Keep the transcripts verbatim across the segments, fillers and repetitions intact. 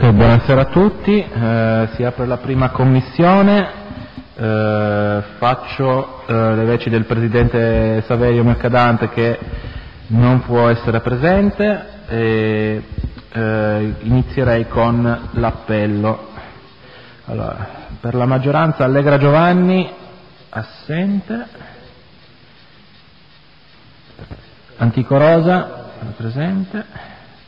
Eh, buonasera a tutti, eh, si apre la prima commissione, eh, faccio eh, le veci del Presidente Saverio Mercadante che non può essere presente e eh, inizierei con l'appello. Allora, per la maggioranza Allegra Giovanni, assente, Antico Rosa, presente.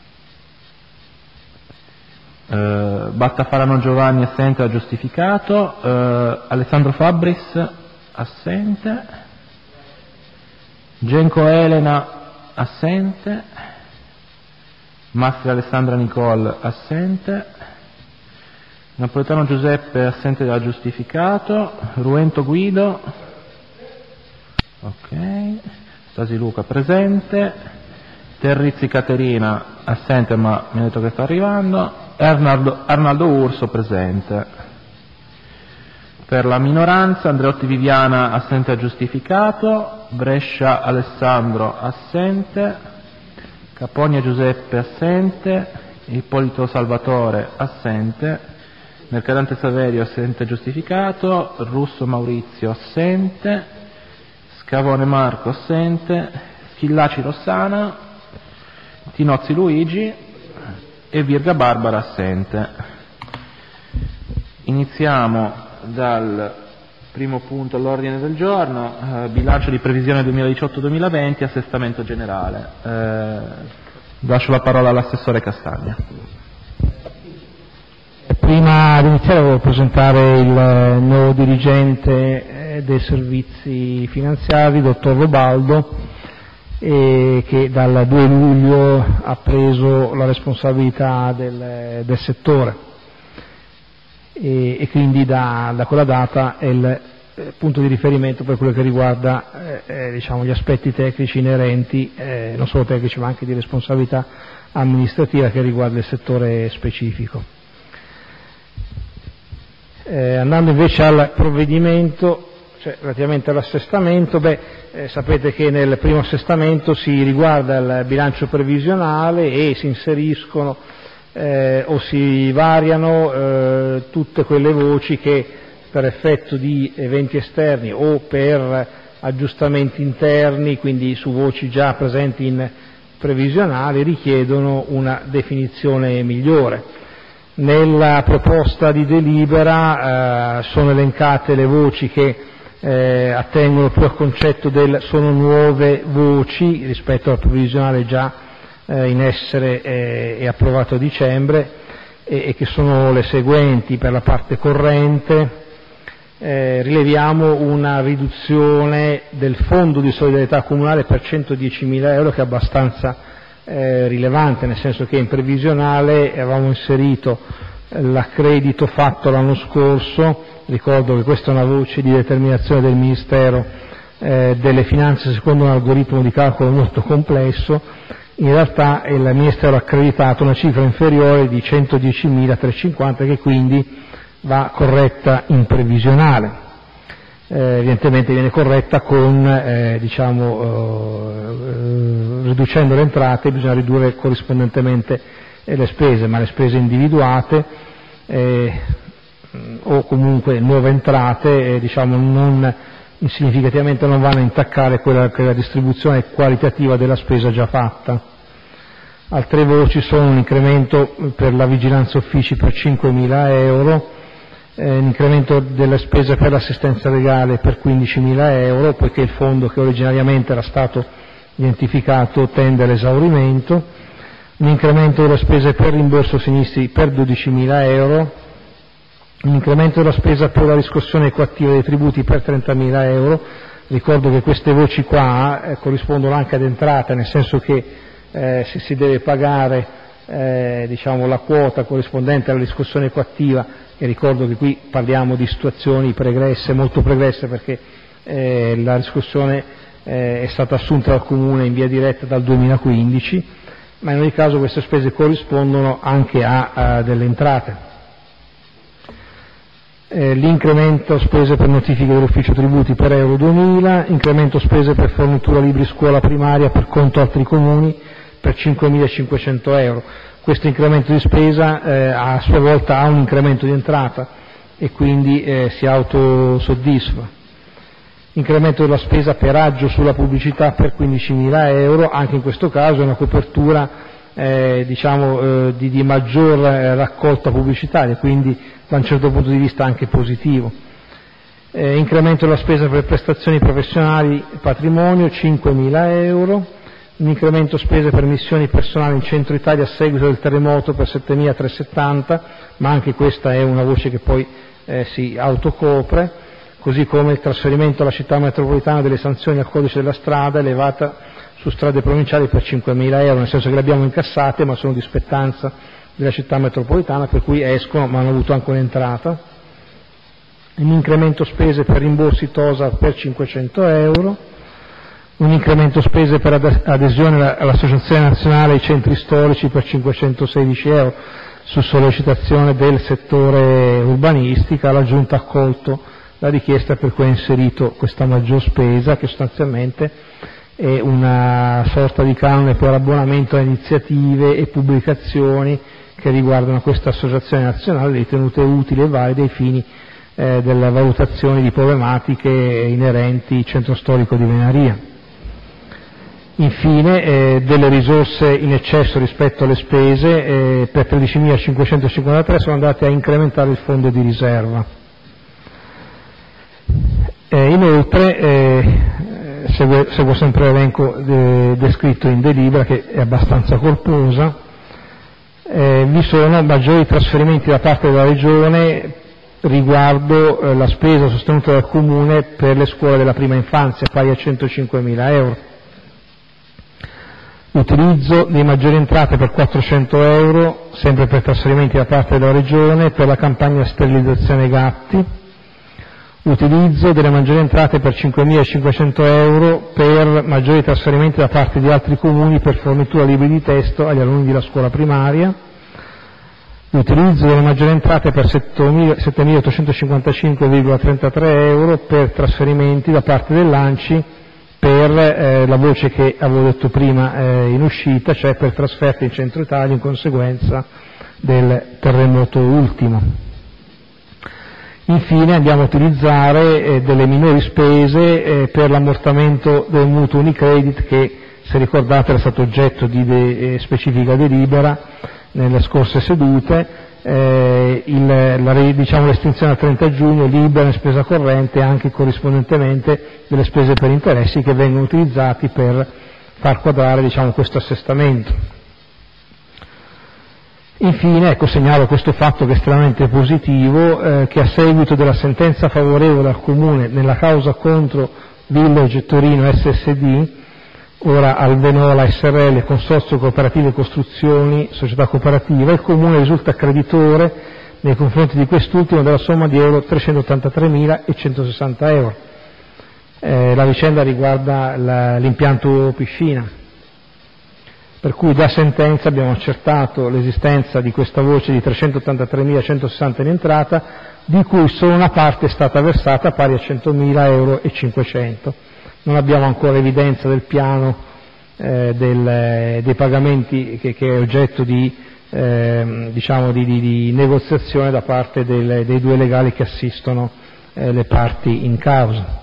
Uh, Battafarano Giovanni assente, ha giustificato. uh, Alessandro Fabbris assente. Genco Elena assente. Mastri Alessandra Nicole assente. Napoletano Giuseppe assente, ha giustificato. Ruento Guido, ok. Stasi Luca presente. Terrizzi Caterina assente, ma mi ha detto che sta arrivando. Arnaldo, Arnaldo Urso presente. Per la minoranza Andreotti Viviana assente, ha giustificato. Brescia Alessandro assente. Caponia Giuseppe assente. Ippolito Salvatore assente. Mercadante Saverio assente, giustificato. Russo Maurizio assente. Scavone Marco assente. Schillaci Rossana. Tinozzi Luigi e Virga Barbara assente. Iniziamo dal primo punto all'ordine del giorno, eh, bilancio di previsione duemiladiciotto duemilaventi, assestamento generale. Eh, lascio la parola all'assessore Castagna. Prima di iniziare volevo presentare il nuovo dirigente dei servizi finanziari, dottor Robaldo, e che dal due luglio ha preso la responsabilità del, del settore e, e quindi da, da quella data è il eh, punto di riferimento per quello che riguarda eh, diciamo, gli aspetti tecnici inerenti, eh, non solo tecnici ma anche di responsabilità amministrativa che riguarda il settore specifico. Eh, andando invece al provvedimento, cioè relativamente all'assestamento, beh, eh, sapete che nel primo assestamento si riguarda il bilancio previsionale e si inseriscono eh, o si variano eh, tutte quelle voci che per effetto di eventi esterni o per aggiustamenti interni, quindi su voci già presenti in previsionale, richiedono una definizione migliore. Nella proposta di delibera eh, sono elencate le voci che Eh, attengono più al concetto del sono nuove voci rispetto al previsionale già eh, in essere eh, e approvato a dicembre e, e che sono le seguenti. Per la parte corrente eh, rileviamo una riduzione del fondo di solidarietà comunale per centodiecimila euro che è abbastanza eh, rilevante, nel senso che in previsionale avevamo inserito l'accredito fatto l'anno scorso. Ricordo che questa è una voce di determinazione del Ministero eh, delle Finanze secondo un algoritmo di calcolo molto complesso. In realtà il Ministero ha accreditato una cifra inferiore di centodiecimilatrecentocinquanta che quindi va corretta in previsionale. Eh, evidentemente viene corretta con, eh, diciamo, eh, riducendo le entrate bisogna ridurre corrispondentemente eh, le spese, ma le spese individuate eh, o comunque nuove entrate eh, diciamo non significativamente non vanno a intaccare quella che è la distribuzione qualitativa della spesa già fatta. Altre voci sono un incremento per la vigilanza uffici per cinquemila euro, eh, un incremento delle spese per l'assistenza legale per quindicimila euro, poiché il fondo che originariamente era stato identificato tende all'esaurimento, un incremento delle spese per rimborso sinistri per dodicimila euro, un incremento della spesa per la riscossione coattiva dei tributi per trentamila euro. Ricordo che queste voci qua eh, corrispondono anche ad entrate, nel senso che eh, si, si deve pagare eh, diciamo, la quota corrispondente alla riscossione coattiva, e ricordo che qui parliamo di situazioni pregresse, molto pregresse, perché eh, la riscossione eh, è stata assunta dal Comune in via diretta dal duemilaquindici, ma in ogni caso queste spese corrispondono anche a, a delle entrate. Eh, l'incremento spese per notifiche dell'ufficio tributi per euro duemila, incremento spese per fornitura libri scuola primaria per conto altri comuni per cinquemilacinquecento euro. questo incremento di spesa eh, a sua volta ha un incremento di entrata e quindi eh, si autosoddisfa. Incremento della spesa per aggio sulla pubblicità per quindicimila euro, anche in questo caso è una copertura eh, diciamo, eh, di, di maggior eh, raccolta pubblicitaria, quindi da un certo punto di vista anche positivo. Eh, incremento della spesa per prestazioni professionali e patrimonio, cinquemila euro, un incremento spese per missioni personali in centro Italia a seguito del terremoto per settemilatrecentosettanta, ma anche questa è una voce che poi eh, si autocopre, così come il trasferimento alla città metropolitana delle sanzioni al codice della strada elevata su strade provinciali per cinquemila euro, nel senso che le abbiamo incassate ma sono di spettanza della città metropolitana, per cui escono ma hanno avuto anche un'entrata. Un incremento spese per rimborsi T O S A per cinquecento euro, un incremento spese per adesione all'Associazione Nazionale dei Centri Storici per cinquecentosedici euro, su sollecitazione del settore urbanistica. La Giunta ha accolto la richiesta per cui ha inserito questa maggior spesa, che sostanzialmente è una sorta di canone per abbonamento a iniziative e pubblicazioni che riguardano questa associazione nazionale, ritenute utili e valide ai fini eh, delle valutazioni di problematiche inerenti al centro storico di Venaria. Infine eh, delle risorse in eccesso rispetto alle spese eh, per tredicimilacinquecentocinquantatré sono andate a incrementare il fondo di riserva. Eh, inoltre eh, seguo, seguo sempre l'elenco de, descritto in delibera, che è abbastanza corposa. Eh, vi sono maggiori trasferimenti da parte della Regione riguardo eh, la spesa sostenuta dal Comune per le scuole della prima infanzia, pari a centocinquemila euro. Utilizzo di maggiori entrate per quattrocento euro, sempre per trasferimenti da parte della Regione, per la campagna sterilizzazione gatti. Utilizzo delle maggiori entrate per cinquemilacinquecento euro per maggiori trasferimenti da parte di altri comuni per fornitura libri di testo agli alunni della scuola primaria. Utilizzo delle maggiori entrate per settemilaottocentocinquantacinque virgola trentatré euro per trasferimenti da parte dell'ANCI per eh, la voce che avevo detto prima eh, in uscita, cioè per trasferte in centro Italia in conseguenza del terremoto ultimo. Infine andiamo a utilizzare eh, delle minori spese eh, per l'ammortamento del mutuo Unicredit, che, se ricordate, era stato oggetto di de- specifica delibera nelle scorse sedute. Eh, il, la, diciamo, l'estinzione al trenta giugno libera in spesa corrente anche corrispondentemente delle spese per interessi che vengono utilizzati per far quadrare, diciamo, questo assestamento. Infine, ecco, segnalo questo fatto che è estremamente positivo, eh, che a seguito della sentenza favorevole al Comune nella causa contro Village Torino S S D, ora Alvenola S R L, Consorzio Cooperative Costruzioni, Società Cooperativa, il Comune risulta creditore nei confronti di quest'ultimo della somma di euro trecentottantatremilacentosessanta euro. Eh, la vicenda riguarda la, l'impianto piscina, per cui da sentenza abbiamo accertato l'esistenza di questa voce di trecentottantatremilacentosessanta in entrata, di cui solo una parte è stata versata pari a centomila euro e cinquecento. Non abbiamo ancora evidenza del piano eh, del, dei pagamenti che, che è oggetto di, eh, diciamo di, di, di negoziazione da parte del, dei due legali che assistono eh, le parti in causa.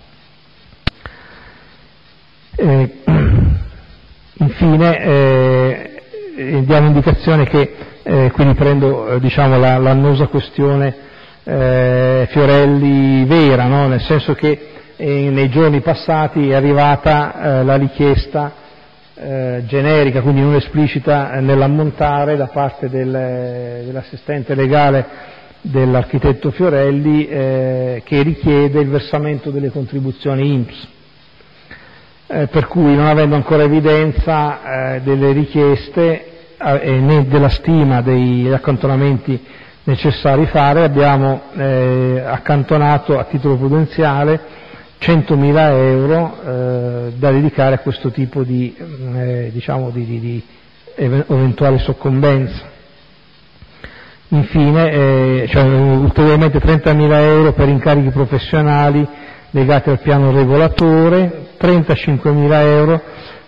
Eh, infine eh, diamo indicazione che, eh, quindi prendo eh, diciamo, la, l'annosa questione eh, Fiorelli vera, no? Nel senso che e nei giorni passati è arrivata eh, la richiesta eh, generica, quindi non esplicita, eh, nell'ammontare da parte del, dell'assistente legale dell'architetto Fiorelli eh, che richiede il versamento delle contribuzioni I N P S, eh, per cui, non avendo ancora evidenza eh, delle richieste eh, né della stima degli accantonamenti necessari fare, abbiamo eh, accantonato a titolo prudenziale centomila euro eh, da dedicare a questo tipo di, eh, diciamo di, di, di eventuale soccombenza. Infine, eh, cioè, ulteriormente trentamila euro per incarichi professionali legati al piano regolatore, trentacinquemila euro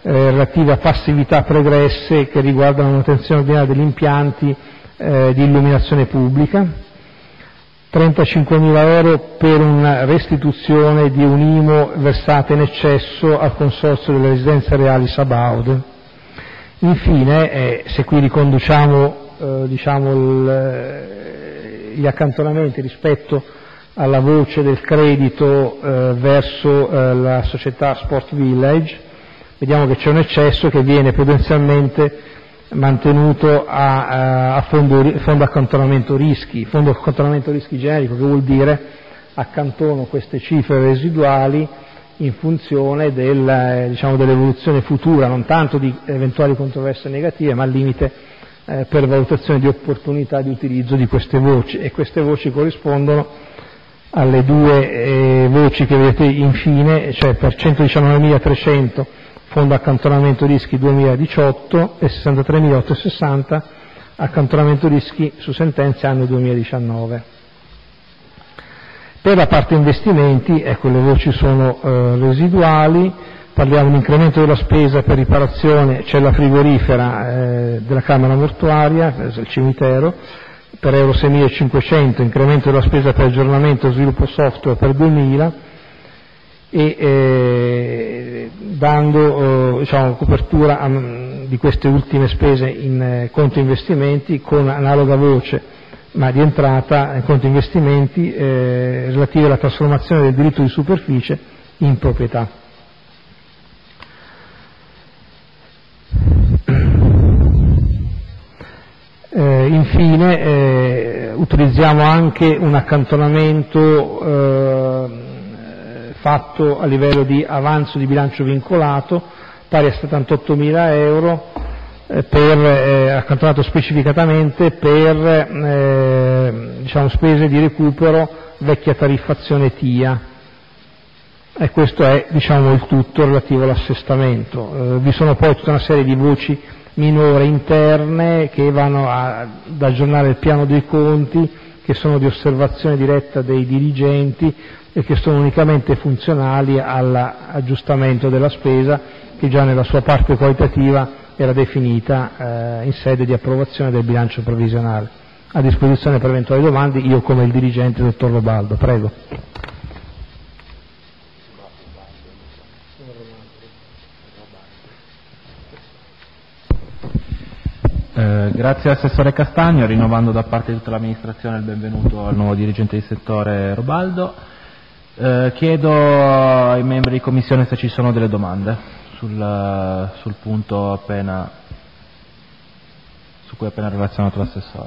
eh, relative a passività pregresse che riguardano la manutenzione ordinaria degli impianti eh, di illuminazione pubblica, trentacinquemila euro per una restituzione di un I M U versata in eccesso al Consorzio delle Residenze Reali Sabaude. Infine, eh, se qui riconduciamo eh, diciamo il, gli accantonamenti rispetto alla voce del credito eh, verso eh, la società Sport Village, vediamo che c'è un eccesso che viene prudenzialmente mantenuto a, a fondo, fondo accantonamento rischi, fondo accantonamento rischi generico, che vuol dire accantono queste cifre residuali in funzione del, diciamo, dell'evoluzione futura, non tanto di eventuali controversie negative, ma al limite eh, per valutazione di opportunità di utilizzo di queste voci, e queste voci corrispondono alle due eh, voci che vedete infine, cioè per centodiciannovemilatrecento fondo accantonamento rischi duemiladiciotto e sessantatremilaottocentosessanta accantonamento rischi su sentenze anno duemiladiciannove. Per la parte investimenti, ecco, le voci sono eh, residuali, parliamo di incremento della spesa per riparazione cella frigorifera eh, della camera mortuaria, del cimitero, per euro seimilacinquecento, incremento della spesa per aggiornamento e sviluppo software per duemila, e eh, dando eh, diciamo, copertura a, di queste ultime spese in eh, conto investimenti con analoga voce ma di entrata in conto investimenti eh, relative alla trasformazione del diritto di superficie in proprietà. Eh, infine eh, utilizziamo anche un accantonamento eh, fatto a livello di avanzo di bilancio vincolato pari a settantottomila euro eh, per, eh, accantonato specificatamente per eh, diciamo, spese di recupero vecchia tariffazione T I A, e questo è diciamo, il tutto relativo all'assestamento. Eh, vi sono poi tutta una serie di voci minore interne che vanno a, ad aggiornare il piano dei conti, che sono di osservazione diretta dei dirigenti e che sono unicamente funzionali all'aggiustamento della spesa, che già nella sua parte qualitativa era definita eh, in sede di approvazione del bilancio previsionale. A disposizione per eventuali domande, io come il dirigente dottor Robaldo. Prego. Eh, grazie Assessore Castagno, rinnovando da parte di tutta l'amministrazione il benvenuto al nuovo dirigente di settore Robaldo. Eh, chiedo ai membri di commissione se ci sono delle domande sul, sul punto appena, su cui è appena relazionato l'assessore.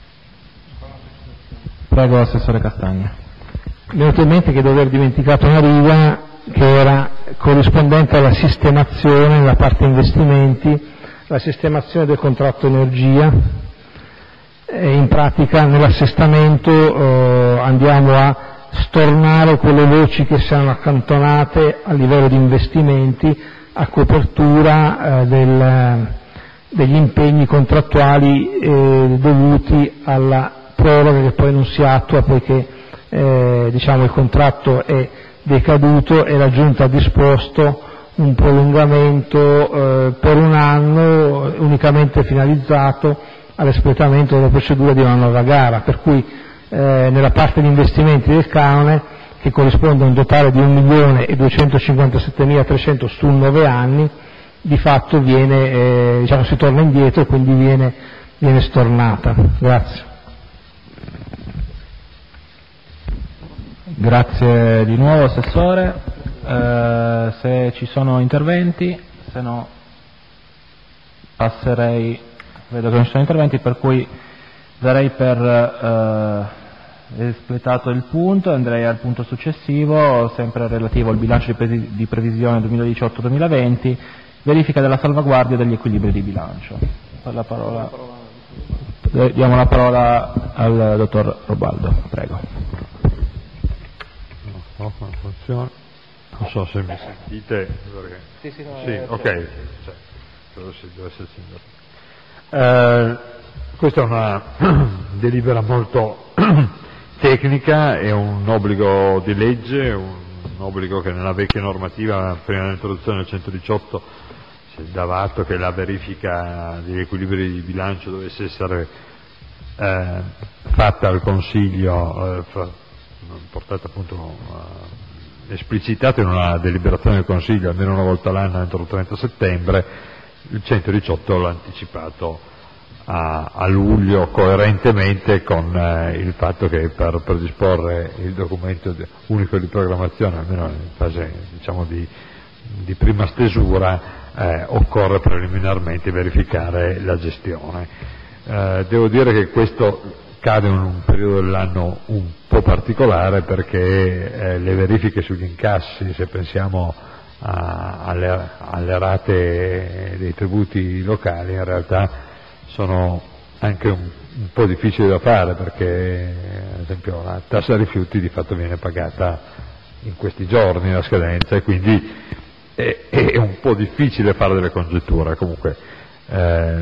Prego Assessore Castagno. Mi è venuto in mente che dover dimenticato una riga che era corrispondente alla sistemazione nella parte investimenti, la sistemazione del contratto energia. E in pratica nell'assestamento eh, andiamo a stornare quelle voci che siano accantonate a livello di investimenti a copertura eh, del, degli impegni contrattuali eh, dovuti alla proroga che poi non si attua poiché eh, diciamo, il contratto è decaduto e la Giunta ha disposto un prolungamento eh, per un anno unicamente finalizzato all'espletamento della procedura di una nuova gara, per cui eh, nella parte di investimenti del canone, che corrisponde a un totale di un milione e duecentocinquantasettemilatrecento su nove anni, di fatto viene, eh, diciamo, si torna indietro e quindi viene, viene stornata. Grazie. Grazie di nuovo Assessore. Eh, se ci sono interventi, se no passerei, vedo che non ci sono interventi, per cui darei per eh, espletato il punto, andrei al punto successivo, sempre relativo al bilancio di, di previsione duemiladiciotto duemilaventi, verifica della salvaguardia degli equilibri di bilancio. Per la parola, diamo la parola al dottor Robaldo, prego. No, non funziona. Non so se mi sentite. Perché... Sì, sì, no, sì è ok. Cioè, credo si deve esserci. Eh, questa è una delibera molto tecnica, è un obbligo di legge, un obbligo che nella vecchia normativa, prima dell'introduzione del centodiciotto, si dava atto che la verifica degli equilibri di bilancio dovesse essere eh, fatta al Consiglio, eh, fa, portata appunto eh, esplicitata in una deliberazione del Consiglio almeno una volta l'anno entro il trenta settembre, il centodiciotto l'ha anticipato a, a luglio, coerentemente con eh, il fatto che per predisporre il documento unico di programmazione, almeno in fase diciamo di, di prima stesura, eh, occorre preliminarmente verificare la gestione. Eh, devo dire che questo cade in un periodo dell'anno un po' particolare, perché eh, le verifiche sugli incassi, se pensiamo a, alle, alle rate dei tributi locali, in realtà sono anche un, un po' difficili da fare, perché ad esempio la tassa rifiuti di fatto viene pagata in questi giorni la scadenza, e quindi è, è un po' difficile fare delle congetture. Comunque eh,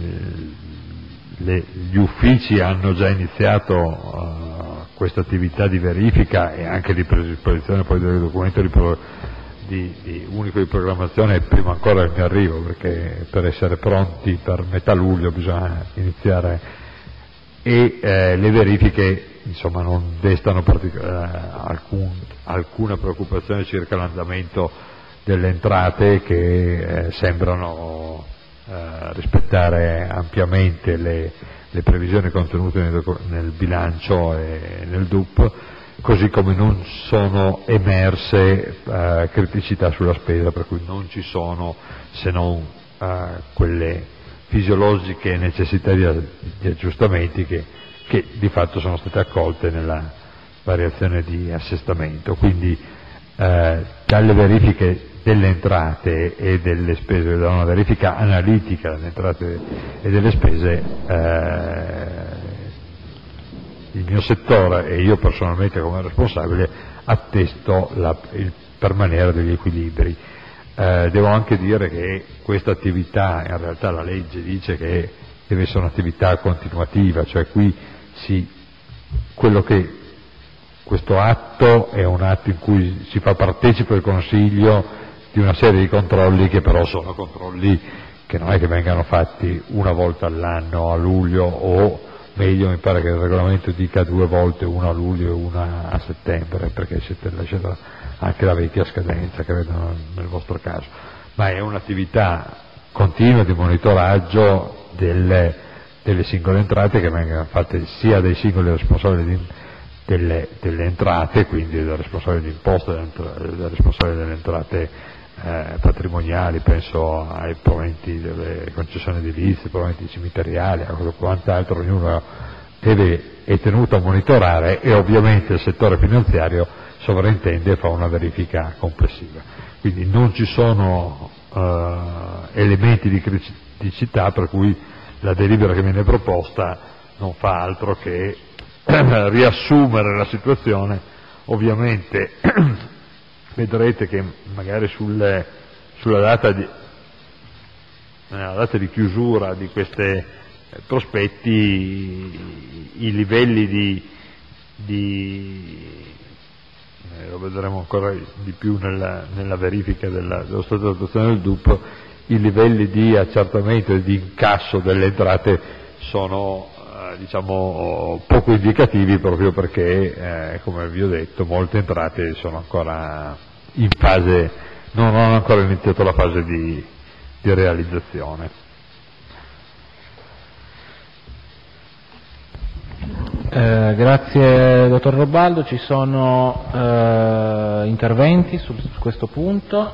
le, gli uffici hanno già iniziato uh, questa attività di verifica e anche di predisposizione poi del documento di, pro, di, di unico di programmazione prima ancora del mio arrivo, perché per essere pronti per metà luglio bisogna iniziare, e eh, le verifiche insomma non destano partic- eh, alcun, alcuna preoccupazione circa l'andamento delle entrate, che eh, sembrano eh, rispettare ampiamente le, le previsioni contenute nel, nel bilancio e nel D U P, così come non sono emerse eh, criticità sulla spesa, per cui non ci sono, se non eh, quelle fisiologiche necessità di, di aggiustamenti che, che di fatto sono state accolte nella variazione di assestamento. Quindi eh, dalle verifiche delle entrate e delle spese, da una verifica analitica delle entrate e delle spese, eh, il mio settore e io personalmente come responsabile attesto la, il permanere degli equilibri. Eh, devo anche dire che questa attività, in realtà la legge dice che deve essere un'attività continuativa, cioè qui si, quello che questo atto è un atto in cui si fa partecipe il Consiglio di una serie di controlli, che però sono controlli che non è che vengano fatti una volta all'anno a luglio, o meglio mi pare che il regolamento dica due volte, una a luglio e una a settembre, perché siete lasciata anche la vecchia scadenza, credo nel vostro caso, ma è un'attività continua di monitoraggio delle, delle singole entrate, che vengono fatte sia dai singoli responsabili di, delle, delle entrate, quindi del responsabile di imposta, del responsabile delle entrate eh, patrimoniali, penso ai proventi delle concessioni edilizie, proventi cimiteriali, a quant'altro, ognuno deve, è tenuto a monitorare, e ovviamente il settore finanziario sovrintende e fa una verifica complessiva. Quindi non ci sono eh, elementi di criticità, per cui la delibera che viene proposta non fa altro che riassumere la situazione. Ovviamente vedrete che magari sulle, sulla data di, nella data di chiusura di questi prospetti i, i livelli di, di eh, lo vedremo ancora di più nella, nella verifica della, dello stato di attuazione del D U P, i livelli di accertamento e di incasso delle entrate sono eh, diciamo poco indicativi, proprio perché eh, come vi ho detto molte entrate sono ancora in fase, non hanno ancora iniziato la fase di, di realizzazione. Eh, grazie dottor Robaldo. Ci sono eh, interventi su, su questo punto?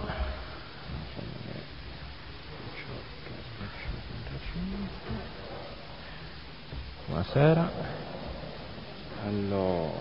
Buonasera. Allora,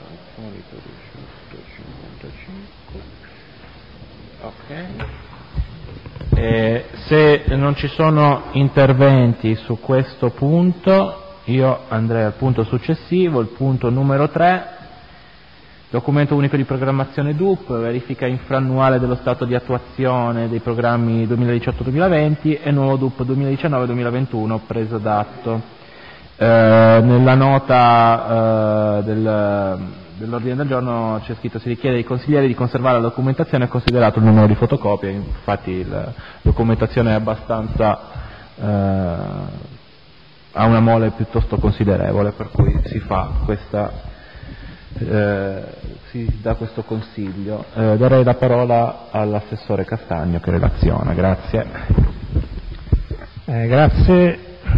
ok. Eh, se non ci sono interventi su questo punto, io andrei al punto successivo, il punto numero tre, documento unico di programmazione D U P, verifica infrannuale dello stato di attuazione dei programmi duemiladiciotto duemilaventi e nuovo D U P duemiladiciannove duemilaventuno, preso d'atto. Eh, nella nota eh, del, dell'ordine del giorno c'è scritto: si richiede ai consiglieri di conservare la documentazione considerato il numero di fotocopie. Infatti la documentazione è abbastanza eh, ha una mole piuttosto considerevole, per cui si fa questa eh, si dà questo consiglio. Eh, darei la parola all'assessore Castagno che relaziona. Grazie. Eh, grazie.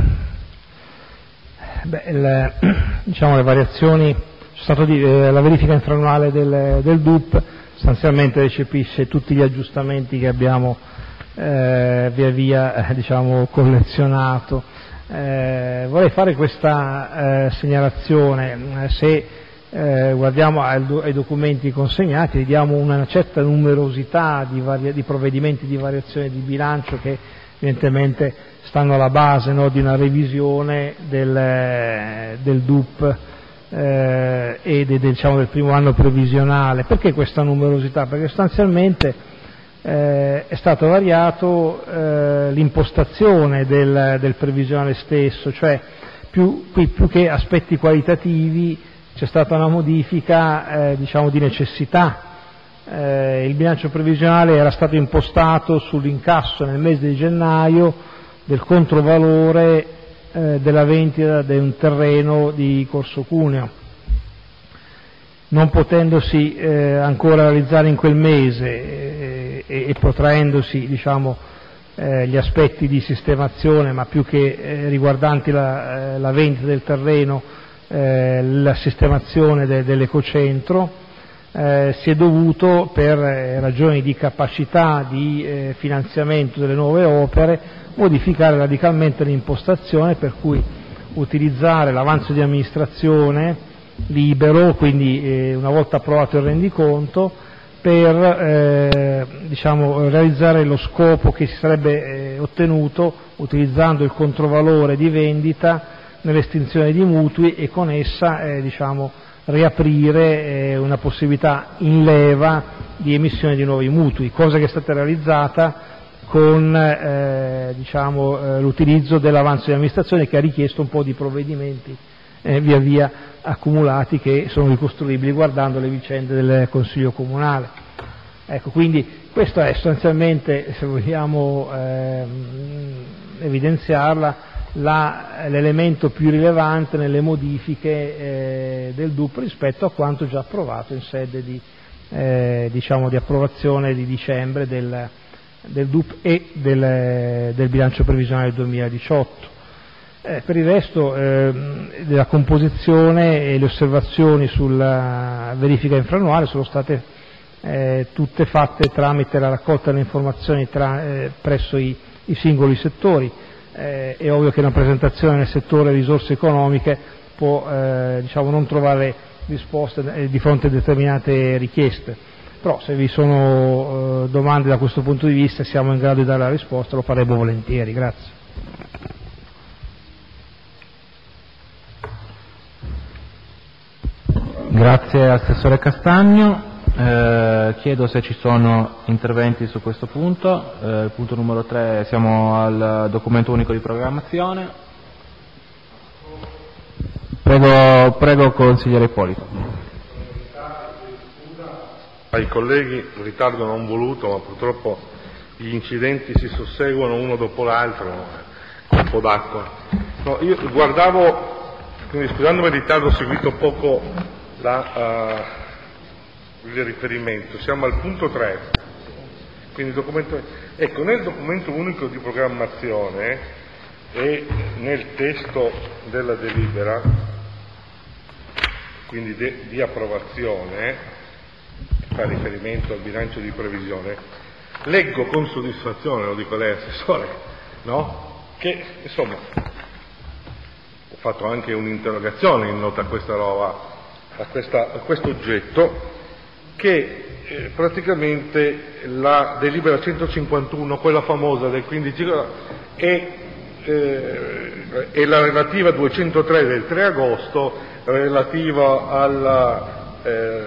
Beh, il, diciamo le variazioni, c'è stata eh, la verifica infraannuale del, del D U P, sostanzialmente recepisce tutti gli aggiustamenti che abbiamo eh, via via eh, diciamo collezionato. Eh, vorrei fare questa eh, segnalazione: se eh, guardiamo ai, ai documenti consegnati vediamo una certa numerosità di, varia, di provvedimenti di variazione di bilancio che evidentemente stanno alla base, no, di una revisione del, del D U P eh, e de, diciamo, del primo anno previsionale. Perché questa numerosità? Perché sostanzialmente eh, è stato variato eh, l'impostazione del, del previsionale stesso, cioè più, qui, più che aspetti qualitativi c'è stata una modifica eh, diciamo di necessità. Eh, il bilancio previsionale era stato impostato sull'incasso nel mese di gennaio del controvalore eh, della vendita di un terreno di Corso Cuneo. Non potendosi eh, ancora realizzare in quel mese eh, e, e protraendosi diciamo, eh, gli aspetti di sistemazione, ma più che eh, riguardanti la, eh, la vendita del terreno, eh, la sistemazione de, dell'ecocentro, Eh, si è dovuto, per eh, ragioni di capacità di eh, finanziamento delle nuove opere, modificare radicalmente l'impostazione, per cui utilizzare l'avanzo di amministrazione libero, quindi eh, una volta approvato il rendiconto, per eh, diciamo, realizzare lo scopo che si sarebbe eh, ottenuto utilizzando il controvalore di vendita nell'estinzione di mutui e con essa eh, diciamo, riaprire eh, una possibilità in leva di emissione di nuovi mutui, cosa che è stata realizzata con eh, diciamo, eh, l'utilizzo dell'avanzo di amministrazione, che ha richiesto un po' di provvedimenti eh, via via accumulati, che sono ricostruibili guardando le vicende del Consiglio Comunale. Ecco, quindi questo è sostanzialmente, se vogliamo eh, evidenziarla, La, l'elemento più rilevante nelle modifiche eh, del D U P rispetto a quanto già approvato in sede di, eh, diciamo di approvazione di dicembre del, del D U P e del, del bilancio previsionale del duemiladiciotto. Eh, per il resto eh, della composizione e le osservazioni sulla verifica infraannuale sono state eh, tutte fatte tramite la raccolta delle informazioni tra, eh, presso i, i singoli settori. Eh, è ovvio che una presentazione nel settore risorse economiche può eh, diciamo, non trovare risposte eh, di fronte a determinate richieste, però se vi sono eh, domande da questo punto di vista siamo in grado di dare la risposta, lo faremo volentieri. Grazie. Grazie Assessore Castagno. Eh, chiedo se ci sono interventi su questo punto. Eh, punto numero tre, siamo al documento unico di programmazione. Prego, prego consigliere Ippolito. Ai colleghi, ritardo non voluto, ma purtroppo gli incidenti si susseguono uno dopo l'altro, con un po' d'acqua. No, io guardavo, quindi scusandomi il ritardo, ho seguito poco la... Uh, il riferimento, siamo al punto tre, quindi documento, ecco, nel documento unico di programmazione e nel testo della delibera, quindi de, di approvazione, che fa riferimento al bilancio di previsione, leggo con soddisfazione, lo dico a lei Assessore, no? Che insomma ho fatto anche un'interrogazione in nota a questa roba, a, questa, a questo oggetto, che eh, praticamente la delibera centocinquantuno, quella famosa del quindici, e, eh, e la relativa duecentotre del tre agosto, relativa al eh,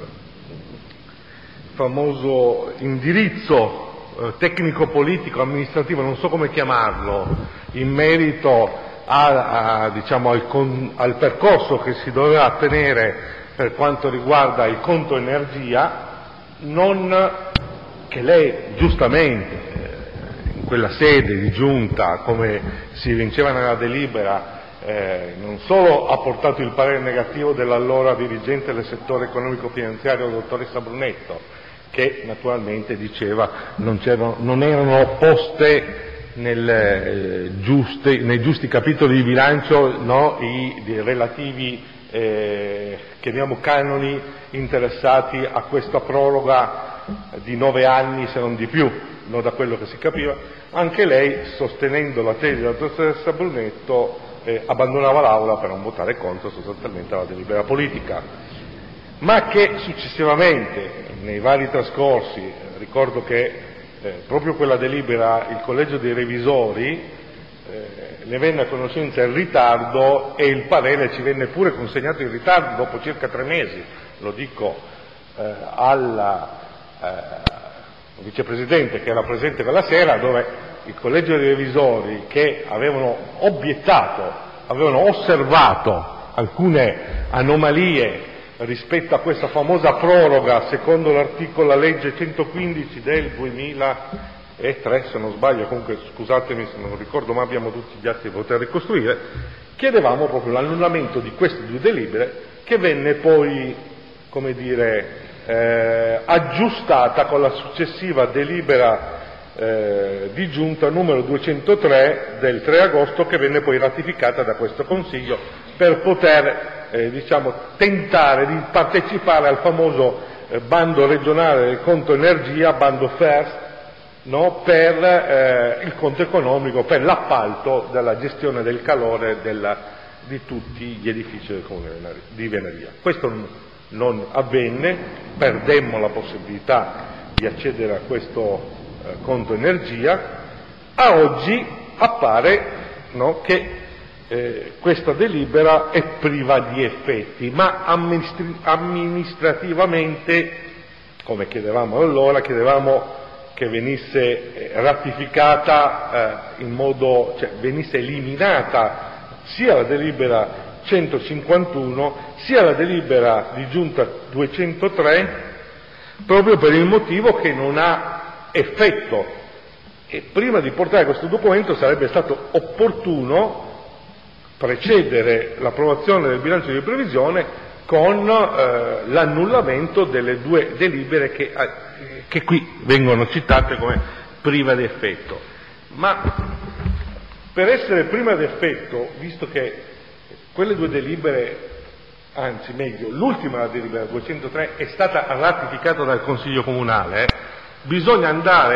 famoso indirizzo eh, tecnico-politico, amministrativo, non so come chiamarlo, in merito a, a, diciamo, al, con, al percorso che si doveva tenere per quanto riguarda il conto energia, non che lei giustamente eh, in quella sede di giunta, come si evinceva nella delibera, eh, non solo ha portato il parere negativo dell'allora dirigente del settore economico-finanziario, dottoressa Brunetto, che naturalmente diceva non, c'erano, non erano poste nel, eh, giusti, nei giusti capitoli di bilancio, no, i, i relativi eh, chiamiamo canoni interessati a questa proroga di nove anni, se non di più, no, da quello che si capiva. Anche lei, sostenendo la tesi della dottoressa Brunetto, eh, abbandonava l'aula per non votare contro sostanzialmente la delibera politica, ma che successivamente, nei vari trascorsi, eh, ricordo che eh, proprio quella delibera il collegio dei revisori eh, ne venne a conoscenza in ritardo e il parere ci venne pure consegnato in ritardo dopo circa tre mesi, lo dico eh, alla eh, vicepresidente che era presente quella sera, dove il collegio dei revisori, che avevano obiettato, avevano osservato alcune anomalie rispetto a questa famosa proroga secondo l'articolo la legge centoquindici del duemilatré, se non sbaglio, comunque scusatemi se non ricordo, ma abbiamo tutti gli atti da poter ricostruire, chiedevamo proprio l'annullamento di queste due delibere, che venne poi, come dire, eh, aggiustata con la successiva delibera eh, di giunta numero duecentotre del tre agosto, che venne poi ratificata da questo Consiglio per poter Eh, diciamo, tentare di partecipare al famoso eh, bando regionale del conto energia, bando FIRST, no, per eh, il conto economico, per l'appalto della gestione del calore della, di tutti gli edifici del comune di Venaria. Questo non, non avvenne, perdemmo la possibilità di accedere a questo eh, conto energia. A oggi appare, no, che Eh, questa delibera è priva di effetti, ma amministri- amministrativamente, come chiedevamo allora, chiedevamo che venisse eh, ratificata eh, in modo, cioè venisse eliminata sia la delibera centocinquantuno sia la delibera di giunta duecentotre, proprio per il motivo che non ha effetto, e prima di portare questo documento sarebbe stato opportuno precedere l'approvazione del bilancio di previsione con eh, l'annullamento delle due delibere che, eh, che qui vengono citate come priva di effetto. Ma per essere priva di effetto, visto che quelle due delibere, anzi meglio, l'ultima la delibera duecentotre è stata ratificata dal Consiglio Comunale, eh, bisogna andare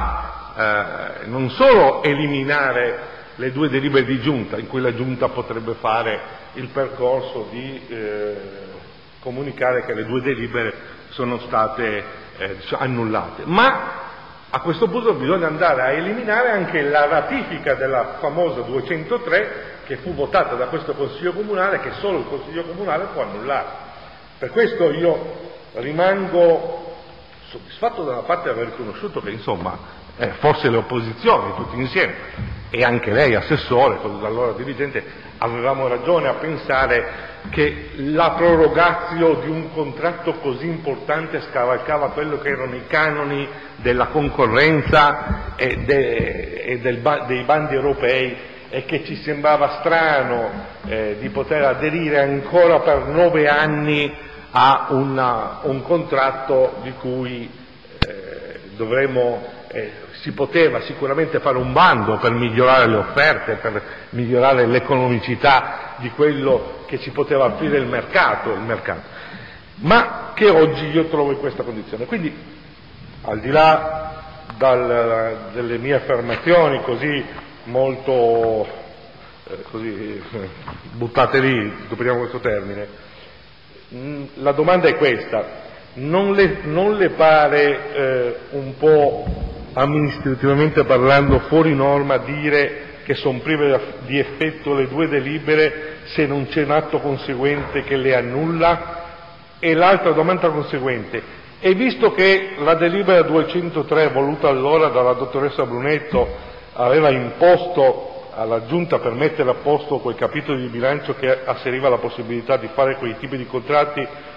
a eh, non solo eliminare le due delibere di giunta, in cui la giunta potrebbe fare il percorso di eh, comunicare che le due delibere sono state eh, annullate, ma a questo punto bisogna andare a eliminare anche la ratifica della famosa duecentotre, che fu votata da questo Consiglio Comunale, che solo il Consiglio Comunale può annullare. Per questo io rimango soddisfatto da una parte di aver riconosciuto che, insomma, eh, forse le opposizioni tutti insieme e anche lei, assessore, allora dirigente, avevamo ragione a pensare che la prorogatio di un contratto così importante scavalcava quello che erano i canoni della concorrenza e, de, e del, dei bandi europei, e che ci sembrava strano eh, di poter aderire ancora per nove anni a una, un contratto di cui eh, dovremo eh, si poteva sicuramente fare un bando per migliorare le offerte, per migliorare l'economicità di quello che ci poteva offrire il mercato, il mercato, ma che oggi io trovo in questa condizione. Quindi, al di là dal, delle mie affermazioni così molto eh, così, eh, buttate lì, dopriamo questo termine, mh, la domanda è questa: non le, non le pare eh, un po' amministrativamente parlando fuori norma dire che sono prive di effetto le due delibere se non c'è un atto conseguente che le annulla? E l'altra domanda conseguente: e visto che la delibera duecentotre voluta allora dalla dottoressa Brunetto aveva imposto alla Giunta per mettere a posto quei capitoli di bilancio che asseriva la possibilità di fare quei tipi di contratti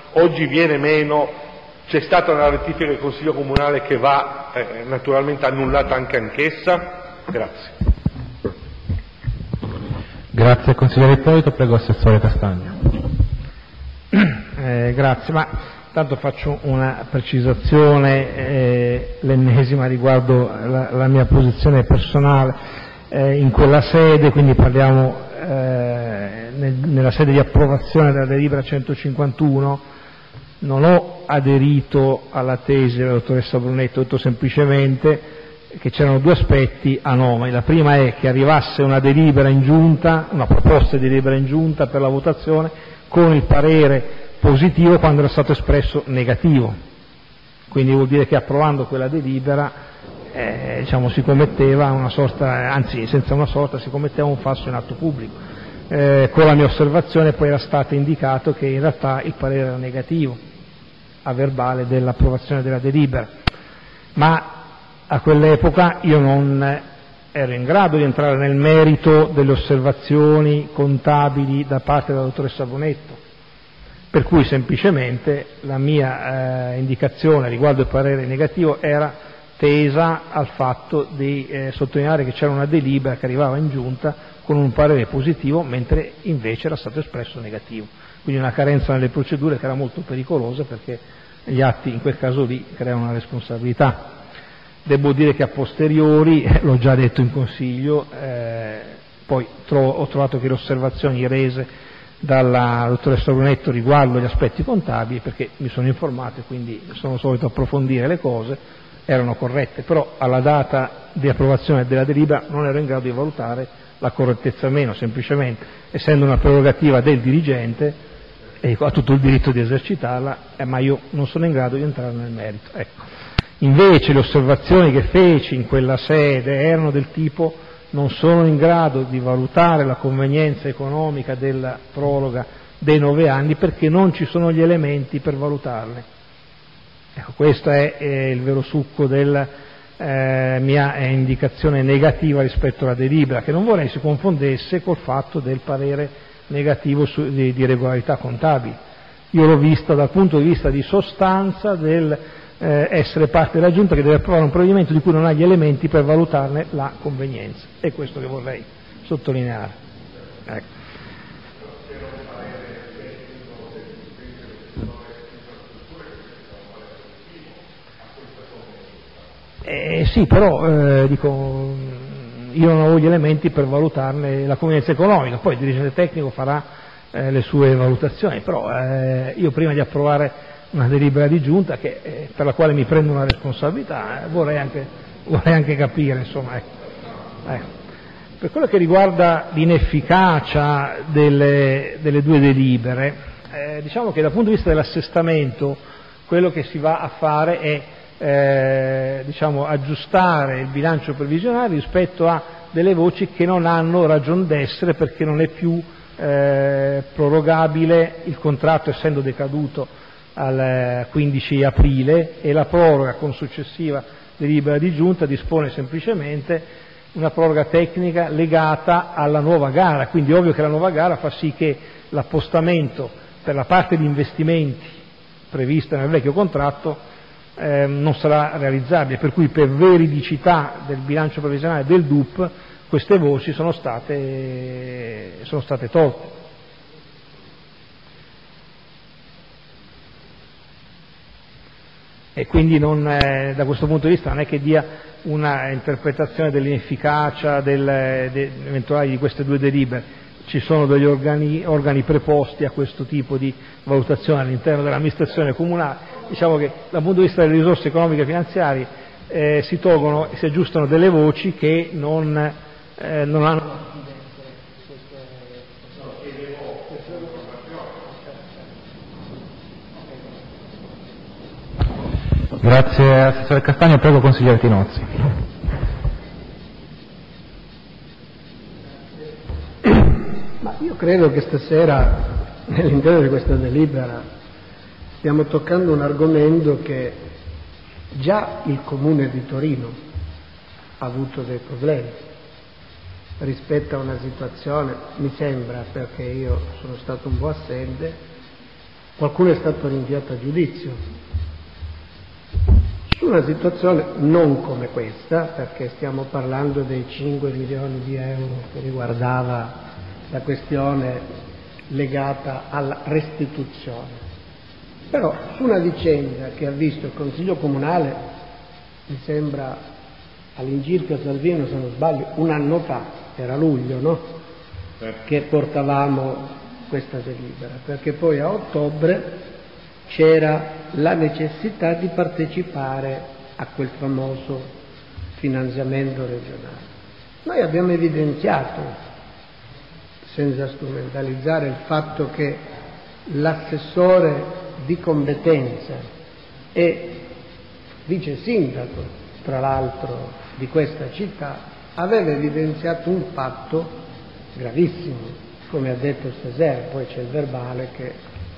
oggi viene meno, c'è stata una rettifica del Consiglio Comunale che va eh, naturalmente annullata anche anch'essa? Grazie. Grazie consigliere Ippolito, prego assessore Castagno. Eh, grazie, ma tanto faccio una precisazione, eh, l'ennesima riguardo la, la mia posizione personale. Eh, in quella sede, quindi parliamo eh, nel, nella sede di approvazione della delibera centocinquantuno, non ho aderito alla tesi della dottoressa Brunetto, ho detto semplicemente che c'erano due aspetti anomali. La prima è che arrivasse una delibera in giunta, una proposta di delibera in giunta per la votazione con il parere positivo quando era stato espresso negativo, quindi vuol dire che approvando quella delibera eh, diciamo, si commetteva una sorta, anzi senza una sorta, si commetteva un falso in atto pubblico. Eh, con la mia osservazione poi era stato indicato che in realtà il parere era negativo a verbale dell'approvazione della delibera, ma a quell'epoca io non ero in grado di entrare nel merito delle osservazioni contabili da parte della dottoressa Brunetto, per cui semplicemente la mia eh, indicazione riguardo il parere negativo era tesa al fatto di eh, sottolineare che c'era una delibera che arrivava in giunta con un parere positivo, mentre invece era stato espresso negativo. Quindi una carenza nelle procedure che era molto pericolosa, perché gli atti in quel caso lì creano una responsabilità. Devo dire che a posteriori, eh, l'ho già detto in Consiglio, eh, poi trovo, ho trovato che le osservazioni rese dalla dottoressa Brunetto riguardo gli aspetti contabili, perché mi sono informato e quindi sono solito approfondire le cose, erano corrette, però alla data di approvazione della delibera non ero in grado di valutare la correttezza o meno, semplicemente essendo una prerogativa del dirigente e ha tutto il diritto di esercitarla, eh, ma io non sono in grado di entrare nel merito. Ecco. Invece le osservazioni che feci in quella sede erano del tipo: non sono in grado di valutare la convenienza economica della proroga dei nove anni perché non ci sono gli elementi per valutarle. Ecco, questo è, è il vero succo della eh, mia eh, indicazione negativa rispetto alla delibera, che non vorrei si confondesse col fatto del parere negativo su, di, di regolarità contabili. Io l'ho vista dal punto di vista di sostanza del Eh, essere parte della Giunta che deve approvare un provvedimento di cui non ha gli elementi per valutarne la convenienza. È questo che vorrei sottolineare. Ecco. Eh, sì, però eh, dico, io non ho gli elementi per valutarne la convenienza economica, poi il dirigente tecnico farà eh, le sue valutazioni, però eh, io prima di approvare una delibera di giunta che, eh, per la quale mi prendo una responsabilità, eh, vorrei, anche, vorrei anche capire, insomma, ecco. Ecco. Per quello che riguarda l'inefficacia delle, delle due delibere, eh, diciamo che dal punto di vista dell'assestamento quello che si va a fare è eh, diciamo, aggiustare il bilancio previsionale rispetto a delle voci che non hanno ragion d'essere, perché non è più eh, prorogabile il contratto, essendo decaduto al quindici aprile, e la proroga con successiva delibera di giunta dispone semplicemente una proroga tecnica legata alla nuova gara, quindi è ovvio che la nuova gara fa sì che l'appostamento per la parte di investimenti prevista nel vecchio contratto eh, non sarà realizzabile, per cui per veridicità del bilancio previsionale del D U P queste voci sono state, sono state tolte. E quindi non, eh, da questo punto di vista non è che dia una interpretazione dell'inefficacia del, de, eventuali di queste due delibere. Ci sono degli organi, organi preposti a questo tipo di valutazione all'interno dell'amministrazione comunale. Diciamo che dal punto di vista delle risorse economiche e finanziarie eh, si tolgono e si aggiustano delle voci che non, eh, non hanno. Grazie assessore Castagno, prego consigliere Tinozzi. Ma io credo che stasera, nell'interno di questa delibera, stiamo toccando un argomento che già il Comune di Torino ha avuto dei problemi rispetto a una situazione, mi sembra, perché io sono stato un po' assente, qualcuno è stato rinviato a giudizio su una situazione non come questa, perché stiamo parlando dei cinque milioni di euro che riguardava la questione legata alla restituzione. Però su una vicenda che ha visto il Consiglio Comunale, mi sembra all'incirca Salvino, se non sbaglio, un anno fa, era luglio, no? Che portavamo questa delibera, perché poi a ottobre c'era la necessità di partecipare a quel famoso finanziamento regionale. Noi abbiamo evidenziato, senza strumentalizzare, il fatto che l'assessore di competenza e vice sindaco, tra l'altro, di questa città, aveva evidenziato un fatto gravissimo, come ha detto stasera. Poi c'è il verbale che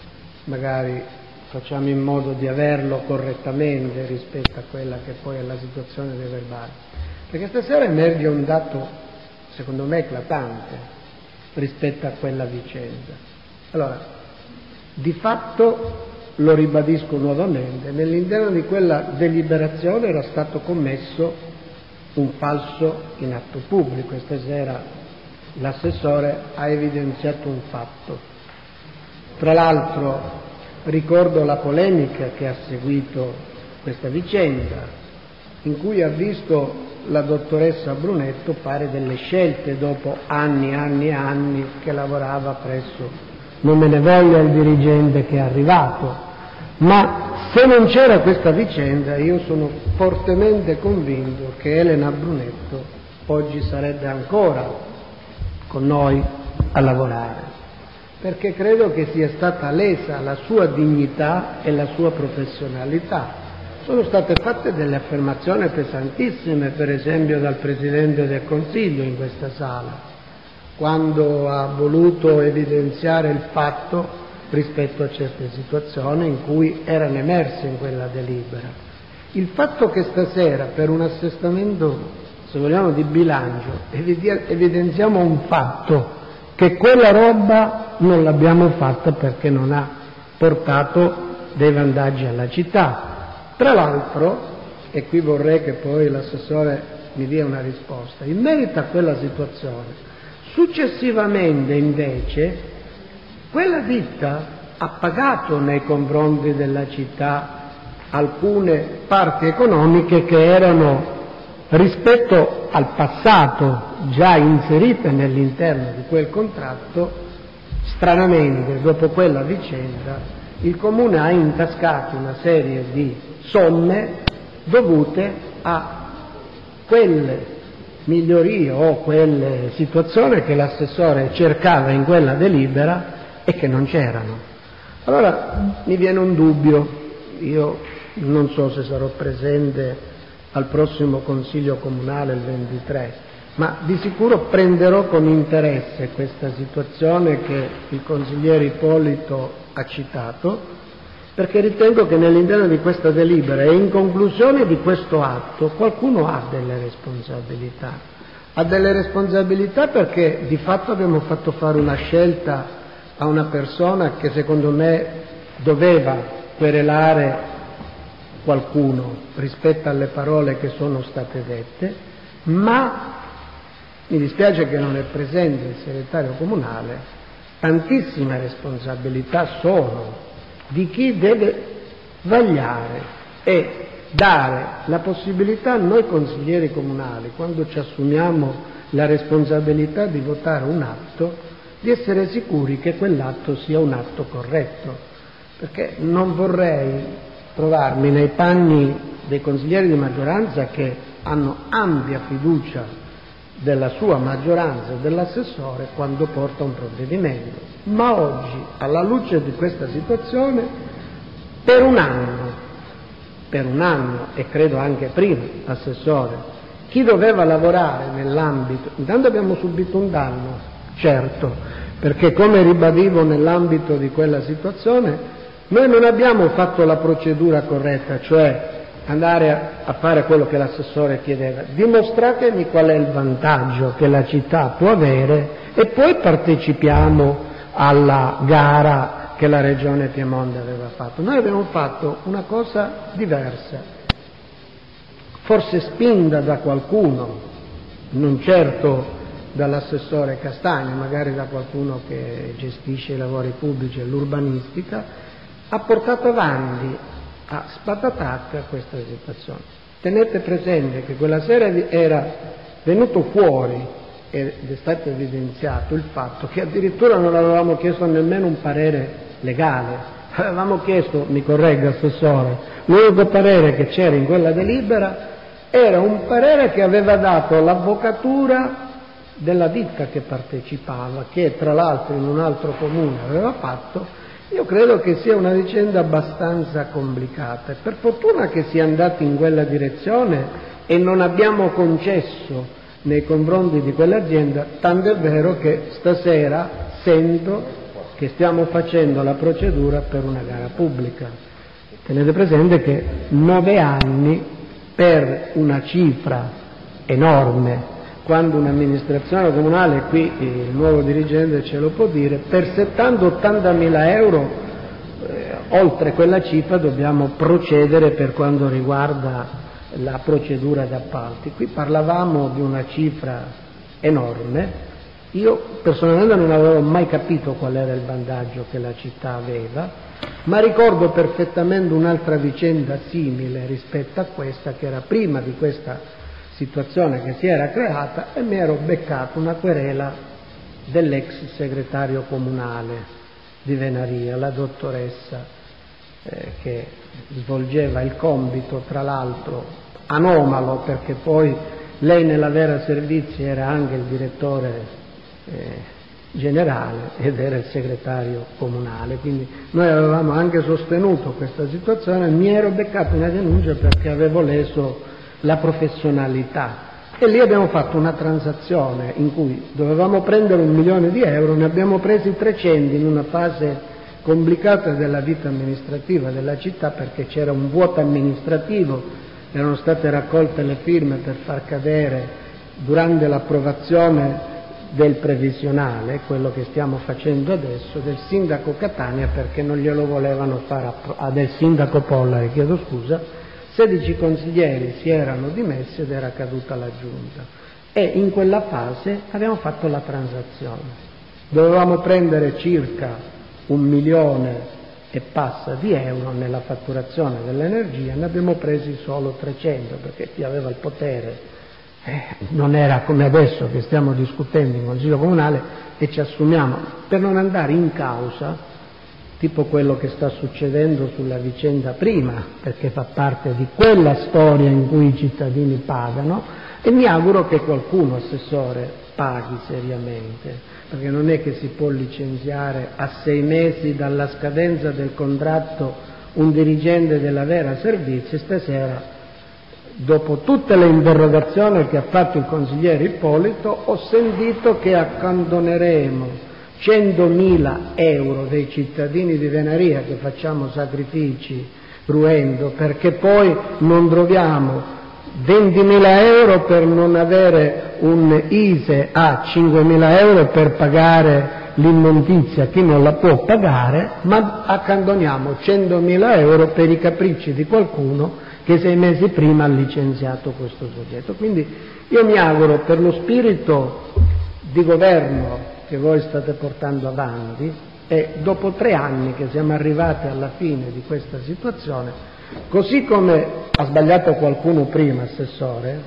magari facciamo in modo di averlo correttamente rispetto a quella che poi è la situazione dei verbali, perché stasera emerge un dato secondo me eclatante rispetto a quella vicenda. Allora, di fatto, lo ribadisco nuovamente, nell'interno di quella deliberazione era stato commesso un falso in atto pubblico, e stasera l'assessore ha evidenziato un fatto. Tra l'altro ricordo la polemica che ha seguito questa vicenda, in cui ha visto la dottoressa Brunetto fare delle scelte dopo anni e anni e anni che lavorava presso, non me ne voglia il dirigente che è arrivato, ma se non c'era questa vicenda io sono fortemente convinto che Elena Brunetto oggi sarebbe ancora con noi a lavorare, perché credo che sia stata lesa la sua dignità e la sua professionalità. Sono state fatte delle affermazioni pesantissime, per esempio dal Presidente del Consiglio in questa sala, quando ha voluto evidenziare il fatto rispetto a certe situazioni in cui erano emerse in quella delibera. Il fatto che stasera per un assestamento, se vogliamo, di bilancio evidenziamo un fatto, che quella roba non l'abbiamo fatta perché non ha portato dei vantaggi alla città. Tra l'altro, e qui vorrei che poi l'assessore mi dia una risposta, in merito a quella situazione, successivamente invece quella ditta ha pagato nei confronti della città alcune parti economiche che erano, rispetto al passato, già inserite nell'interno di quel contratto. Stranamente, dopo quella vicenda, il Comune ha intascato una serie di somme dovute a quelle migliorie o quelle situazioni che l'assessore cercava in quella delibera e che non c'erano. Allora mi viene un dubbio, io non so se sarò presente al prossimo Consiglio Comunale il ventitré, ma di sicuro prenderò con interesse questa situazione che il consigliere Ippolito ha citato, perché ritengo che nell'interno di questa delibera e in conclusione di questo atto qualcuno ha delle responsabilità. Ha delle responsabilità perché di fatto abbiamo fatto fare una scelta a una persona che secondo me doveva querelare qualcuno rispetto alle parole che sono state dette, ma mi dispiace che non è presente il segretario comunale, tantissime responsabilità sono di chi deve vagliare e dare la possibilità a noi consiglieri comunali, quando ci assumiamo la responsabilità di votare un atto, di essere sicuri che quell'atto sia un atto corretto, perché non vorrei trovarmi nei panni dei consiglieri di maggioranza che hanno ampia fiducia della sua maggioranza e dell'assessore quando porta un provvedimento. Ma oggi, alla luce di questa situazione, per un anno, per un anno e credo anche prima, assessore, chi doveva lavorare nell'ambito, intanto abbiamo subito un danno, certo, perché come ribadivo nell'ambito di quella situazione, noi non abbiamo fatto la procedura corretta, cioè andare a, a fare quello che l'assessore chiedeva, dimostratemi qual è il vantaggio che la città può avere e poi partecipiamo alla gara che la Regione Piemonte aveva fatto. Noi abbiamo fatto una cosa diversa, forse spinta da qualcuno, non certo dall'assessore Castagna, magari da qualcuno che gestisce i lavori pubblici e l'urbanistica, ha portato avanti a spatatacca questa situazione. Tenete presente che quella sera era venuto fuori ed è stato evidenziato il fatto che addirittura non avevamo chiesto nemmeno un parere legale, avevamo chiesto, mi corregga Assessore, l'unico parere che c'era in quella delibera era un parere che aveva dato l'avvocatura della ditta che partecipava, che tra l'altro in un altro comune aveva fatto. Io credo che sia una vicenda abbastanza complicata e per fortuna che sia andati in quella direzione e non abbiamo concesso nei confronti di quell'azienda, tanto è vero che stasera sento che stiamo facendo la procedura per una gara pubblica. Tenete presente che nove anni per una cifra enorme, quando un'amministrazione comunale, qui il nuovo dirigente ce lo può dire, per settanta ottanta mila euro, eh, oltre quella cifra dobbiamo procedere per quanto riguarda la procedura d'appalti. Qui parlavamo di una cifra enorme, io personalmente non avevo mai capito qual era il vantaggio che la città aveva, ma ricordo perfettamente un'altra vicenda simile rispetto a questa, che era prima di questa situazione che si era creata, e mi ero beccato una querela dell'ex segretario comunale di Venaria, la dottoressa, eh, che svolgeva il compito, tra l'altro anomalo, perché poi lei nella Vera Servizi era anche il direttore eh, generale ed era il segretario comunale, quindi noi avevamo anche sostenuto questa situazione. Mi ero beccato una denuncia perché avevo leso la professionalità e lì abbiamo fatto una transazione in cui dovevamo prendere un milione di euro, ne abbiamo presi trecento in una fase complicata della vita amministrativa della città, perché c'era un vuoto amministrativo, erano state raccolte le firme per far cadere durante l'approvazione del previsionale, quello che stiamo facendo adesso, del sindaco Catania, perché non glielo volevano fare, ah, del sindaco Pollari, chiedo scusa. sedici consiglieri si erano dimessi ed era caduta la giunta e in quella fase abbiamo fatto la transazione. Dovevamo prendere circa un milione e passa di euro nella fatturazione dell'energia, ne abbiamo presi solo trecento, perché chi aveva il potere eh, non era come adesso che stiamo discutendo in Consiglio Comunale e ci assumiamo, per non andare in causa tipo quello che sta succedendo sulla vicenda prima, perché fa parte di quella storia in cui i cittadini pagano, e mi auguro che qualcuno, Assessore, paghi seriamente, perché non è che si può licenziare a sei mesi dalla scadenza del contratto un dirigente della Vera Servizi. Stasera, dopo tutte le interrogazioni che ha fatto il consigliere Ippolito, ho sentito che accantoneremo centomila euro dei cittadini di Venaria, che facciamo sacrifici ruendo, perché poi non troviamo ventimila euro per non avere un I S E E a cinquemila euro per pagare l'immondizia, chi non la può pagare, ma accantoniamo centomila euro per i capricci di qualcuno che sei mesi prima ha licenziato questo soggetto. Quindi io mi auguro, per lo spirito di governo che voi state portando avanti, e dopo tre anni che siamo arrivati alla fine di questa situazione, così come ha sbagliato qualcuno prima, Assessore,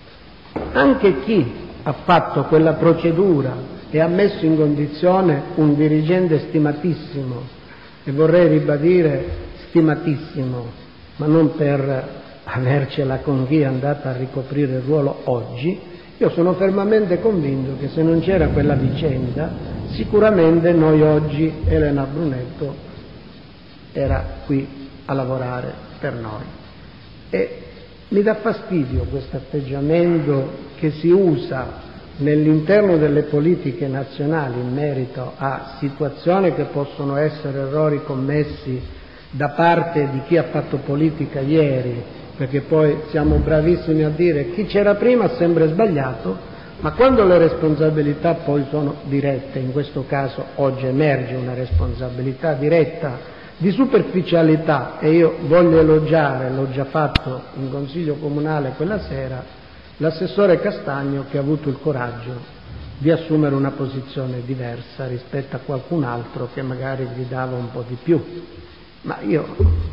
anche chi ha fatto quella procedura e ha messo in condizione un dirigente stimatissimo, e vorrei ribadire stimatissimo, ma non per avercela con chi è andata a ricoprire il ruolo oggi. Io sono fermamente convinto che se non c'era quella vicenda, sicuramente noi oggi, Elena Brunetto era qui a lavorare per noi. E mi dà fastidio questo atteggiamento che si usa nell'interno delle politiche nazionali in merito a situazioni che possono essere errori commessi da parte di chi ha fatto politica ieri, perché poi siamo bravissimi a dire chi c'era prima ha sempre sbagliato, Ma quando le responsabilità poi sono dirette, in questo caso oggi emerge una responsabilità diretta di superficialità, e io voglio elogiare, l'ho già fatto in Consiglio Comunale quella sera, l'assessore Castagno, che ha avuto il coraggio di assumere una posizione diversa rispetto a qualcun altro che magari gli dava un po' di più. Ma io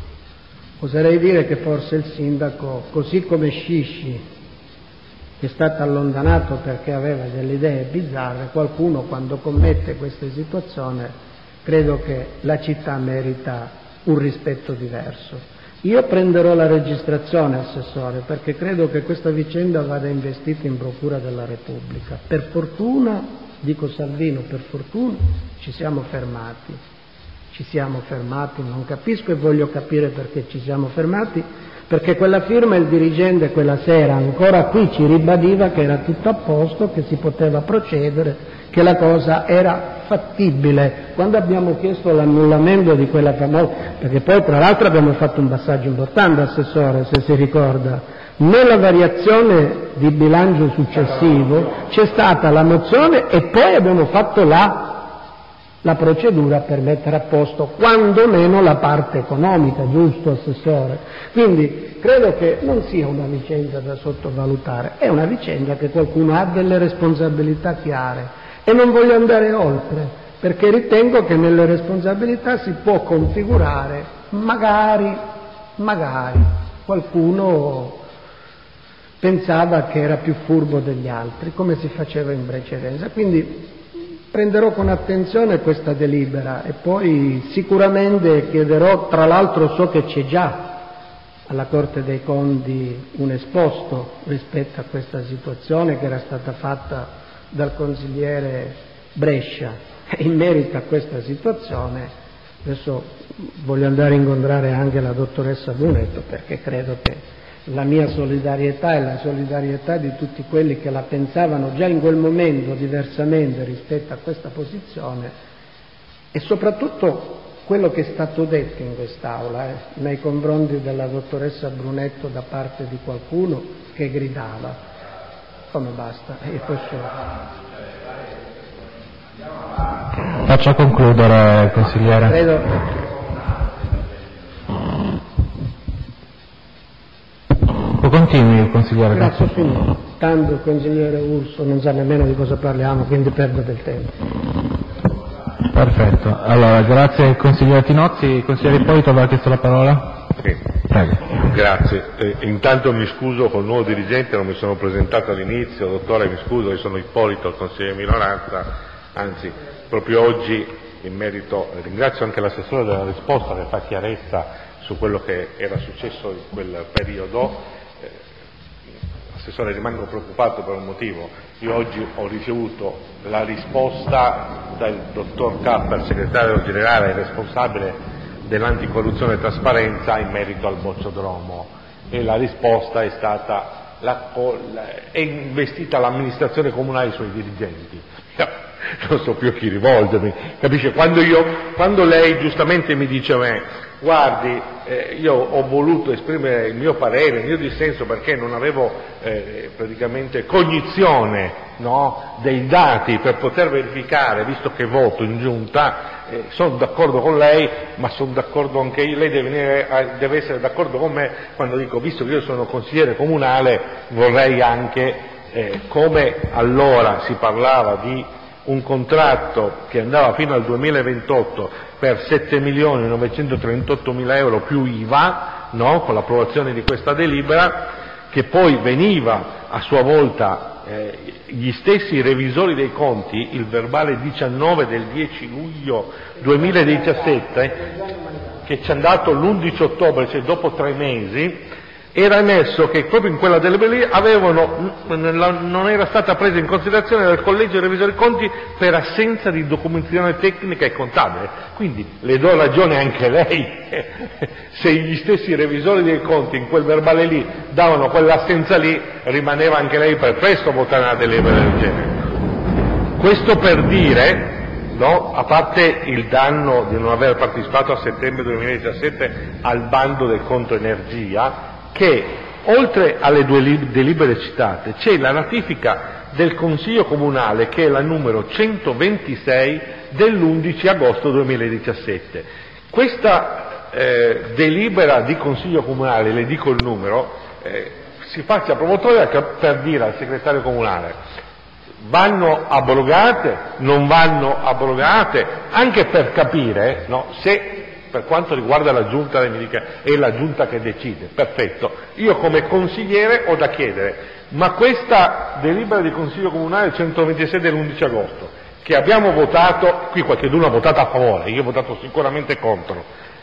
oserei dire che forse il sindaco, così come Scisci, che è stato allontanato perché aveva delle idee bizzarre, qualcuno quando commette queste situazioni credo che la città merita un rispetto diverso. Io prenderò la registrazione, Assessore, perché credo che questa vicenda vada investita in Procura della Repubblica. Per fortuna, dico Salvino, per fortuna ci siamo fermati, ci siamo fermati, non capisco e voglio capire perché ci siamo fermati, perché quella firma il dirigente quella sera ancora qui ci ribadiva che era tutto a posto, che si poteva procedere, che la cosa era fattibile. Quando abbiamo chiesto l'annullamento di quella famosa, perché poi tra l'altro abbiamo fatto un passaggio importante, Assessore, se si ricorda, nella variazione di bilancio successivo c'è stata la mozione e poi abbiamo fatto la la procedura per mettere a posto quantomeno la parte economica, giusto Assessore? Quindi credo che non sia una vicenda da sottovalutare, è una vicenda che qualcuno ha delle responsabilità chiare e non voglio andare oltre, perché ritengo che nelle responsabilità si può configurare magari, magari qualcuno pensava che era più furbo degli altri, come si faceva in precedenza. Quindi prenderò con attenzione questa delibera e poi sicuramente chiederò, tra l'altro so che c'è già alla Corte dei Conti un esposto rispetto a questa situazione che era stata fatta dal consigliere Brescia in merito a questa situazione. Adesso voglio andare a incontrare anche la dottoressa Brunetto, perché credo che la mia solidarietà e la solidarietà di tutti quelli che la pensavano già in quel momento diversamente rispetto a questa posizione, e soprattutto quello che è stato detto in quest'Aula eh, nei confronti della dottoressa Brunetto da parte di qualcuno che gridava. Come basta? Io posso... Faccia concludere, consigliere. Credo... Continui, consigliere. Grazie, ho finito. Tanto il consigliere Urso non sa nemmeno di cosa parliamo, quindi perdo del tempo. Perfetto. Allora, grazie consigliere Tinozzi. Consigliere Ippolito, aveva chiesto la parola? Sì. Prego. Grazie. Eh, intanto mi scuso col nuovo dirigente, non mi sono presentato all'inizio. Dottore, mi scuso, io sono Ippolito, il consigliere di minoranza. Anzi, proprio oggi, in merito, ringrazio anche l'assessore della risposta che fa chiarezza su quello che era successo in quel periodo. Assessore, rimango preoccupato per un motivo. Io oggi ho ricevuto la risposta dal dottor Capper, segretario generale e responsabile dell'anticorruzione e trasparenza in merito al Bocciodromo, e la risposta è stata la, è investita l'amministrazione comunale e i suoi dirigenti. Non so più a chi rivolgermi, capisce? Quando, io, quando lei giustamente mi dice a me, guardi, eh, io ho voluto esprimere il mio parere, il mio dissenso, perché non avevo eh, praticamente cognizione, no, dei dati per poter verificare, visto che voto in giunta, eh, sono d'accordo con lei, ma sono d'accordo anche io, lei deve, venire, deve essere d'accordo con me quando dico, visto che io sono consigliere comunale, vorrei anche, eh, come allora si parlava di un contratto che andava fino al duemilaventotto per sette milioni novecentotrentotto mila euro più I V A, no? Con l'approvazione di questa delibera, che poi veniva a sua volta eh, gli stessi revisori dei conti, il verbale diciannove del dieci luglio duemiladiciassette, che ci è andato l'undici ottobre, cioè dopo tre mesi, era emesso che proprio in quella delibera lì avevano, non era stata presa in considerazione dal collegio dei revisori conti per assenza di documentazione tecnica e contabile. Quindi le do ragione anche lei, se gli stessi revisori dei conti in quel verbale lì davano quell'assenza lì, rimaneva anche lei perplesso a votare una delibera del genere. Questo per dire, no, a parte il danno di non aver partecipato a settembre duemiladiciassette al bando del conto energia, che oltre alle due delibere citate c'è la ratifica del Consiglio Comunale, che è la numero centoventisei dell'undici agosto duemiladiciassette. Questa eh, delibera di Consiglio Comunale, le dico il numero, eh, si faccia promotoria per dire al segretario comunale: vanno abrogate, non vanno abrogate, anche per capire, no, se per quanto riguarda la giunta, lei mi dica è la giunta che decide, perfetto, io come consigliere ho da chiedere, ma questa delibera di Consiglio Comunale centoventisei dell'undici agosto, che abbiamo votato, qui qualcuno ha votato a favore, io ho votato sicuramente contro,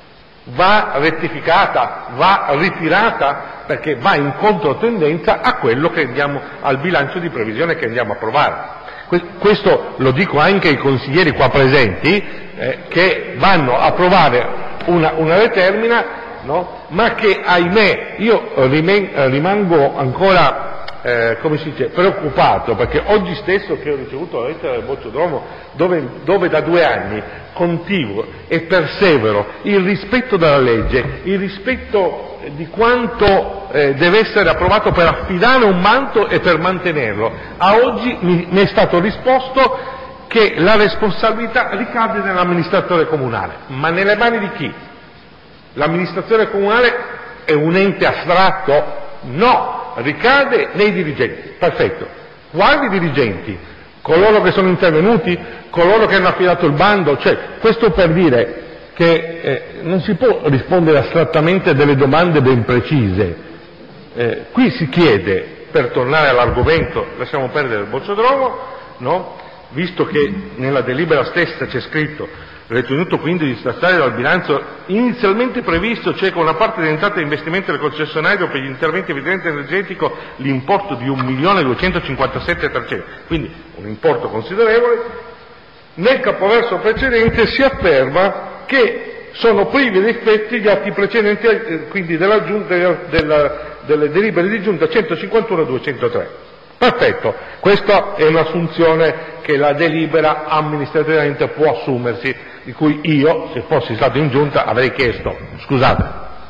va rettificata, va ritirata, perché va in controtendenza a quello che andiamo, al bilancio di previsione che andiamo a approvare. Questo lo dico anche ai consiglieri qua presenti, eh, che vanno a approvare una, una determina, no? Ma che, ahimè, io rimen- rimango ancora Eh, come si dice, preoccupato, perché oggi stesso che ho ricevuto la lettera del Bocciodromo, dove, dove da due anni continuo e persevero il rispetto della legge, il rispetto di quanto eh, deve essere approvato per affidare un manto e per mantenerlo, a oggi mi, mi è stato risposto che la responsabilità ricade nell'amministratore comunale. Ma nelle mani di chi? L'amministratore comunale è un ente astratto? No! Ricade nei dirigenti, perfetto. Quali dirigenti? Coloro che sono intervenuti, coloro che hanno affidato il bando, cioè questo per dire che eh, non si può rispondere astrattamente delle domande ben precise. Eh, qui si chiede, per tornare all'argomento, lasciamo perdere il Bocciodromo, no? Visto che nella delibera stessa c'è scritto: ritenuto quindi di statare dal bilancio inizialmente previsto, cioè con una parte dell'entrata di investimento del concessionario per gli interventi evidenti energetico, l'importo di un milione duecentocinquantasette trecento, quindi un importo considerevole, nel capoverso precedente si afferma che sono privi di effetti gli atti precedenti, quindi della giunta, della, delle delibere di giunta centocinquantuno e duecentotre. Perfetto, questa è un'assunzione che la delibera amministrativamente può assumersi, di cui io, se fossi stato in giunta, avrei chiesto: scusate,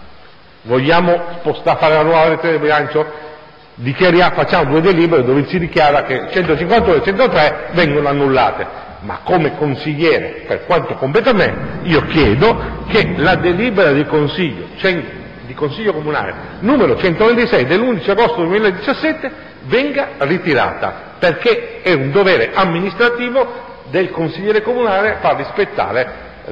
vogliamo spostare, fare la nuova lettera di bilancio? Dichiariamo, facciamo due delibere dove si dichiara che centocinquantuno e centotre vengono annullate. Ma come consigliere, per quanto compete a me, io chiedo che la delibera di consiglio, di consiglio comunale numero centoventisei dell'undici agosto duemiladiciassette venga ritirata, perché è un dovere amministrativo del consigliere comunale far rispettare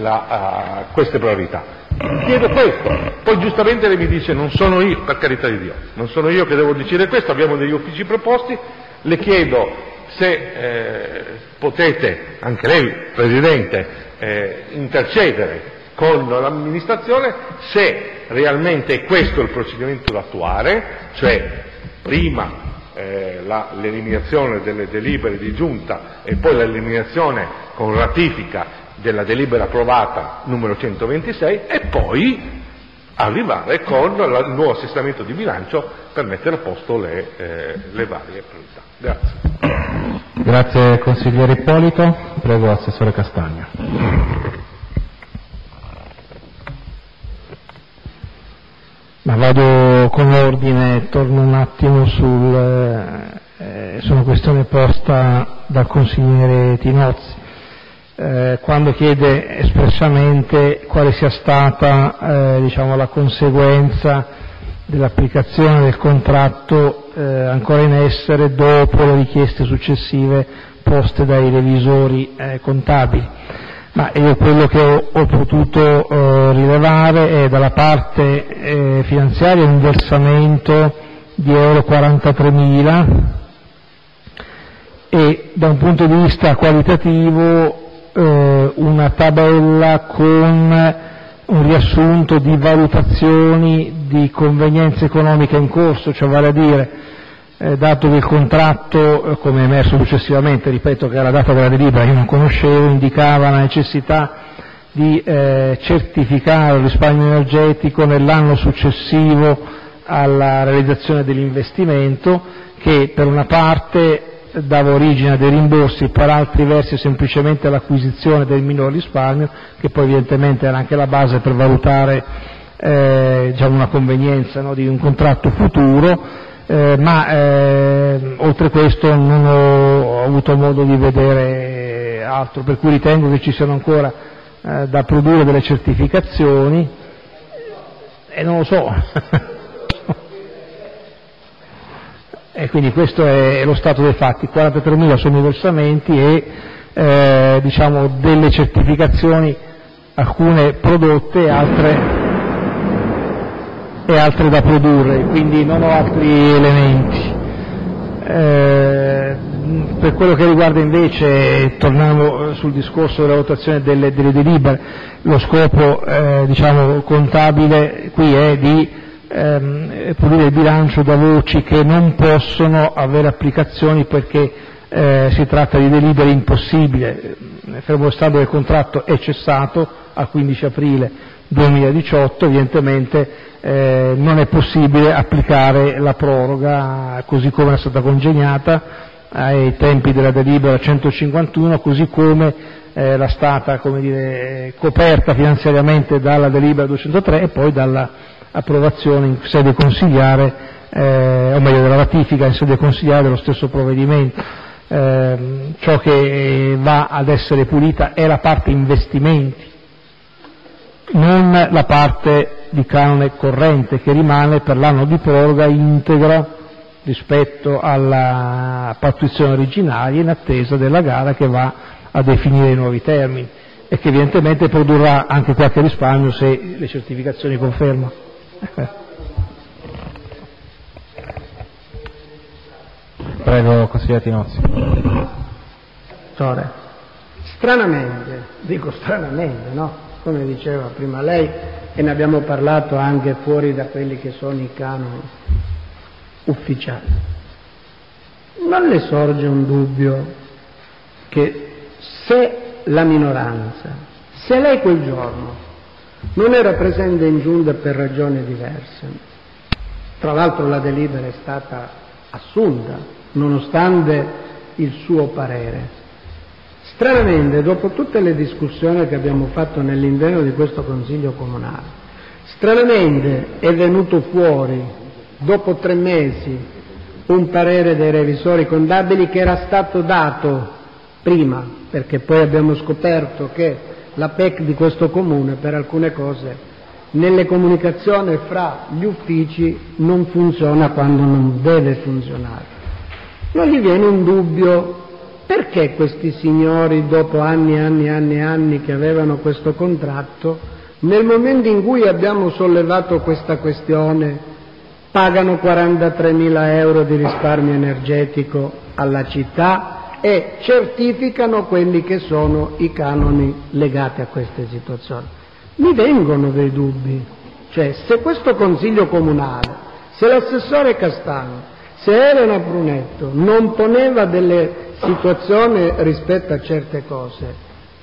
la, uh, queste priorità. Chiedo questo, poi giustamente lei mi dice: non sono io, per carità di Dio, non sono io che devo decidere questo, abbiamo degli uffici preposti, le chiedo se eh, potete, anche lei Presidente, eh, intercedere con l'amministrazione se realmente è questo il procedimento da attuare, cioè prima eh, la, l'eliminazione delle delibere di giunta e poi l'eliminazione con ratifica della delibera approvata numero centoventisei, e poi arrivare con la, il nuovo assestamento di bilancio per mettere a posto le, eh, le varie priorità. Grazie. Grazie consigliere Ippolito. Prego Assessore Castagna. Ma vado con ordine, torno un attimo sul, eh, su una questione posta dal consigliere Tinozzi, eh, quando chiede espressamente quale sia stata eh, diciamo, la conseguenza dell'applicazione del contratto eh, ancora in essere dopo le richieste successive poste dai revisori eh, contabili. Ma io quello che ho, ho potuto eh, rilevare è dalla parte eh, finanziaria un versamento di euro quarantatremila e da un punto di vista qualitativo eh, una tabella con un riassunto di valutazioni di convenienza economica in corso, cioè vale a dire Eh, dato che il contratto, eh, come è emerso successivamente, ripeto che alla data della delibera io non conoscevo, indicava la necessità di eh, certificare il risparmio energetico nell'anno successivo alla realizzazione dell'investimento, che per una parte dava origine a dei rimborsi, per altri versi semplicemente all'acquisizione del minor risparmio, che poi evidentemente era anche la base per valutare eh, diciamo una convenienza, no, di un contratto futuro. eh, ma eh, oltre questo non ho avuto modo di vedere altro, per cui ritengo che ci siano ancora eh, da produrre delle certificazioni e non lo so. E quindi questo è lo stato dei fatti, quarantatremila sono i versamenti e eh, diciamo delle certificazioni, alcune prodotte e altre, e altre da produrre, quindi non ho altri elementi. Eh, per quello che riguarda invece, torniamo sul discorso della votazione delle, delle delibere, lo scopo eh, diciamo contabile qui è di Ehm, pulire il bilancio da voci che non possono avere applicazioni perché eh, si tratta di delibere impossibili. Fermo restando che il contratto è cessato al quindici aprile duemiladiciotto, evidentemente eh, non è possibile applicare la proroga così come è stata congegnata ai tempi della delibera centocinquantuno, così come eh, era stata, come dire, coperta finanziariamente dalla delibera duecentotre e poi dalla approvazione in sede consigliare, eh, o meglio della ratifica in sede consigliare dello stesso provvedimento. Eh, ciò che va ad essere pulita è la parte investimenti, non la parte di canone corrente che rimane per l'anno di proroga integra rispetto alla pattuizione originaria in attesa della gara che va a definire i nuovi termini e che evidentemente produrrà anche qualche risparmio se le certificazioni confermano. Prego, consigliere Tinozzi. Stranamente, dico stranamente, no? Come diceva prima lei, e ne abbiamo parlato anche fuori da quelli che sono i canoni ufficiali, non le sorge un dubbio che se la minoranza, se lei quel giorno non era presente in giunta per ragioni diverse, tra l'altro la delibera è stata assunta nonostante il suo parere, stranamente dopo tutte le discussioni che abbiamo fatto nell'interno di questo Consiglio Comunale, stranamente è venuto fuori dopo tre mesi un parere dei revisori contabili che era stato dato prima, perché poi abbiamo scoperto che la P E C di questo comune per alcune cose nelle comunicazioni fra gli uffici non funziona quando non deve funzionare. Non gli viene un dubbio: perché questi signori, dopo anni e anni e anni e anni che avevano questo contratto, nel momento in cui abbiamo sollevato questa questione pagano quarantatremila euro di risparmio energetico alla città e certificano quelli che sono i canoni legati a queste situazioni? Mi vengono dei dubbi, cioè se questo Consiglio Comunale, se l'assessore Castagno, se Elena Brunetto non poneva delle situazioni rispetto a certe cose,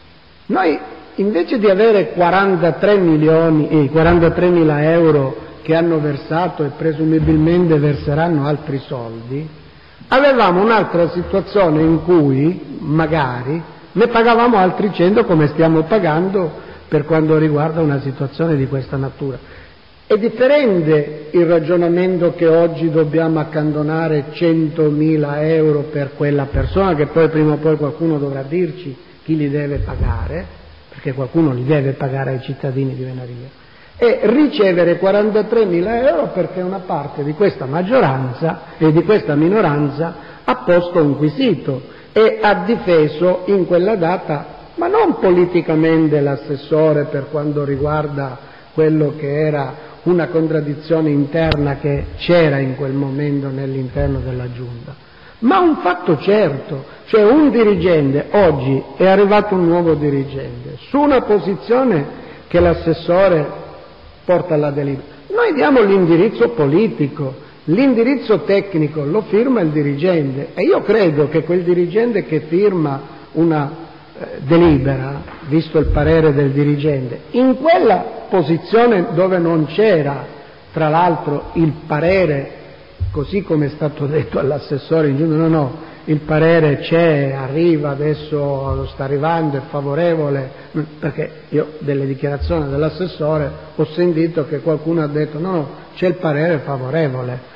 noi invece di avere quarantatré milioni e quarantatremila euro che hanno versato e presumibilmente verseranno altri soldi, avevamo un'altra situazione in cui magari ne pagavamo altri cento come stiamo pagando per quanto riguarda una situazione di questa natura. È differente il ragionamento che oggi dobbiamo accantonare centomila euro per quella persona, che poi prima o poi qualcuno dovrà dirci chi li deve pagare, perché qualcuno li deve pagare ai cittadini di Venaria, e ricevere quarantatremila euro perché una parte di questa maggioranza e di questa minoranza ha posto un quesito e ha difeso in quella data, ma non politicamente, l'assessore per quanto riguarda quello che era una contraddizione interna che c'era in quel momento nell'interno della Giunta, ma un fatto certo, cioè un dirigente, oggi è arrivato un nuovo dirigente su una posizione che l'assessore porta alla delibera. Noi diamo l'indirizzo politico, l'indirizzo tecnico lo firma il dirigente e io credo che quel dirigente che firma una eh, delibera, visto il parere del dirigente, in quella posizione dove non c'era tra l'altro il parere, così come è stato detto all'assessore in giunta, no no, il parere c'è, arriva, adesso lo sta arrivando, è favorevole, perché io delle dichiarazioni dell'assessore ho sentito che qualcuno ha detto no, no, c'è il parere favorevole.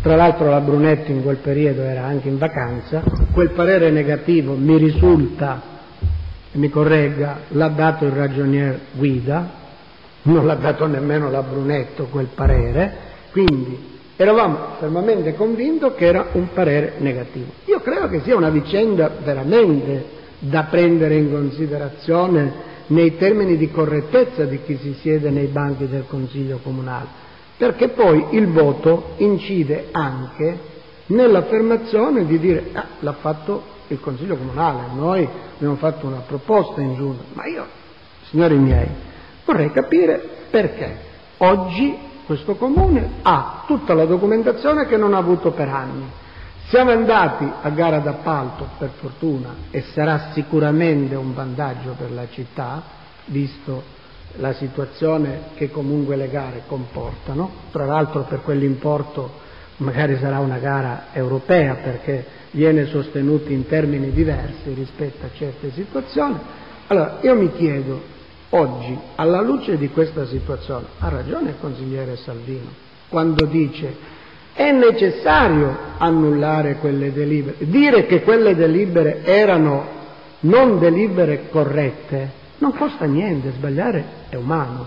Tra l'altro la Brunetto in quel periodo era anche in vacanza, quel parere negativo mi risulta, mi corregga, l'ha dato il ragionier Guida, non l'ha dato nemmeno la Brunetto quel parere, quindi eravamo fermamente convinti che era un parere negativo. Io credo che sia una vicenda veramente da prendere in considerazione nei termini di correttezza di chi si siede nei banchi del Consiglio Comunale, perché poi il voto incide anche nell'affermazione di dire ah, l'ha fatto il Consiglio Comunale, noi abbiamo fatto una proposta in giunta, ma io, signori miei, vorrei capire perché oggi questo Comune ha tutta la documentazione che non ha avuto per anni. Siamo andati a gara d'appalto, per fortuna, e sarà sicuramente un vantaggio per la città, visto la situazione che comunque le gare comportano. Tra l'altro per quell'importo magari sarà una gara europea, perché viene sostenuto in termini diversi rispetto a certe situazioni. Allora, io mi chiedo, oggi, alla luce di questa situazione, ha ragione il consigliere Salvino quando dice è necessario annullare quelle delibere, dire che quelle delibere erano non delibere corrette, non costa niente, sbagliare è umano,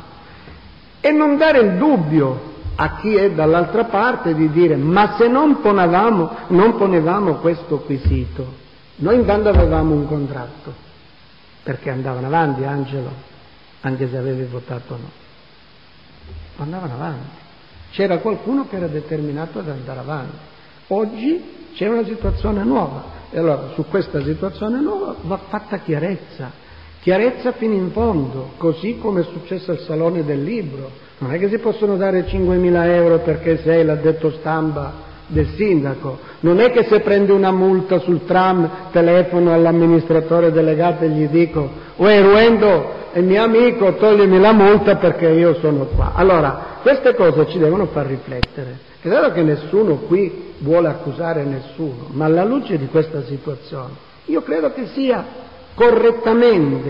e non dare il dubbio a chi è dall'altra parte di dire ma se non ponevamo, non ponevamo questo quesito, noi intanto avevamo un contratto, perché andavano avanti, Angelo, anche se avevi votato no, andavano avanti. C'era qualcuno che era determinato ad andare avanti. Oggi c'è una situazione nuova e allora su questa situazione nuova va fatta chiarezza, chiarezza fino in fondo, così come è successo al Salone del Libro. Non è che si possono dare cinquemila euro perché sei l'addetto stampa del sindaco, non è che se prende una multa sul tram telefono all'amministratore delegato e gli dico uè Ruendo è mio amico, toglimi la multa perché io sono qua. Allora queste cose ci devono far riflettere. È vero che nessuno qui vuole accusare nessuno, ma alla luce di questa situazione io credo che sia correttamente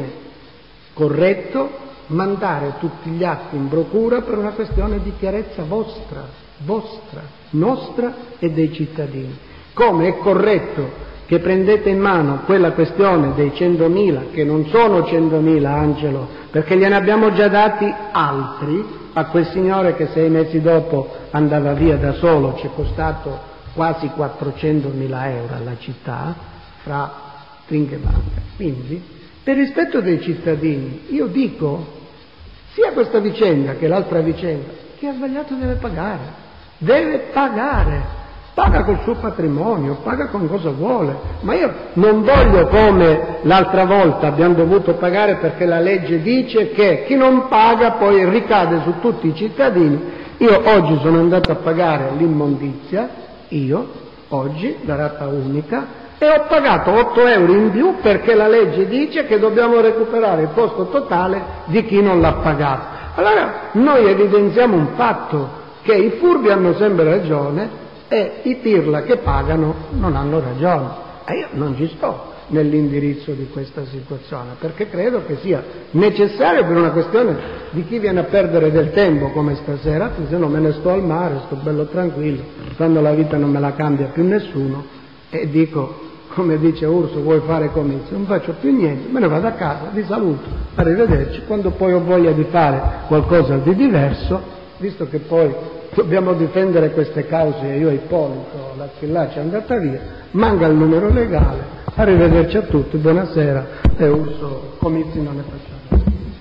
corretto mandare tutti gli atti in procura per una questione di chiarezza vostra, vostra, nostra e dei cittadini. Come è corretto che prendete in mano quella questione dei centomila, che non sono centomila, Angelo, perché gliene abbiamo già dati altri a quel signore che sei mesi dopo andava via da solo, ci è costato quasi quattrocentomila euro alla città, fra trinche e banca. Quindi, per rispetto dei cittadini, io dico, sia questa vicenda che l'altra vicenda, chi ha sbagliato deve pagare, deve pagare. Paga col suo patrimonio, paga con cosa vuole, ma io non voglio come l'altra volta abbiamo dovuto pagare perché la legge dice che chi non paga poi ricade su tutti i cittadini. Io oggi sono andato a pagare l'immondizia, io oggi la rata unica, e ho pagato otto euro in più perché la legge dice che dobbiamo recuperare il costo totale di chi non l'ha pagato. Allora noi evidenziamo un fatto, che i furbi hanno sempre ragione e i pirla che pagano non hanno ragione. E io non ci sto nell'indirizzo di questa situazione, perché credo che sia necessario per una questione di chi viene a perdere del tempo come stasera, se no me ne sto al mare, sto bello tranquillo, quando la vita non me la cambia più nessuno, e dico, come dice Urso, vuoi fare comizio? Non faccio più niente, me ne vado a casa, vi saluto, arrivederci, quando poi ho voglia di fare qualcosa di diverso, visto che poi dobbiamo difendere queste cause e io Ippolito, la Schillaci è andata via, manca il numero legale, arrivederci a tutti, buonasera, e Urso, comizi non ne facciamo.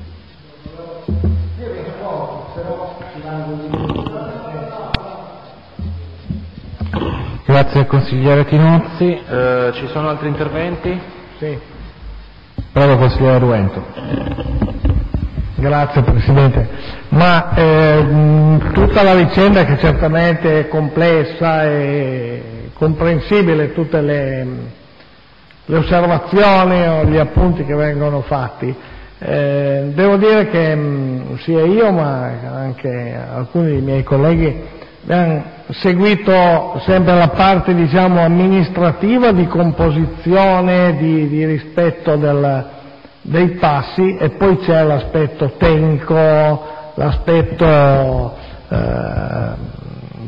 Io rispondo, però ci vanno. Grazie consigliere Tinozzi, eh, ci sono altri interventi? Sì. Prego consigliere Ruento. Grazie Presidente, ma eh, tutta la vicenda che certamente è complessa e comprensibile, tutte le, le osservazioni o gli appunti che vengono fatti, eh, devo dire che mh, sia io ma anche alcuni dei miei colleghi abbiamo seguito sempre la parte diciamo amministrativa di composizione, di, di rispetto del dei passi, e poi c'è l'aspetto tecnico, l'aspetto eh,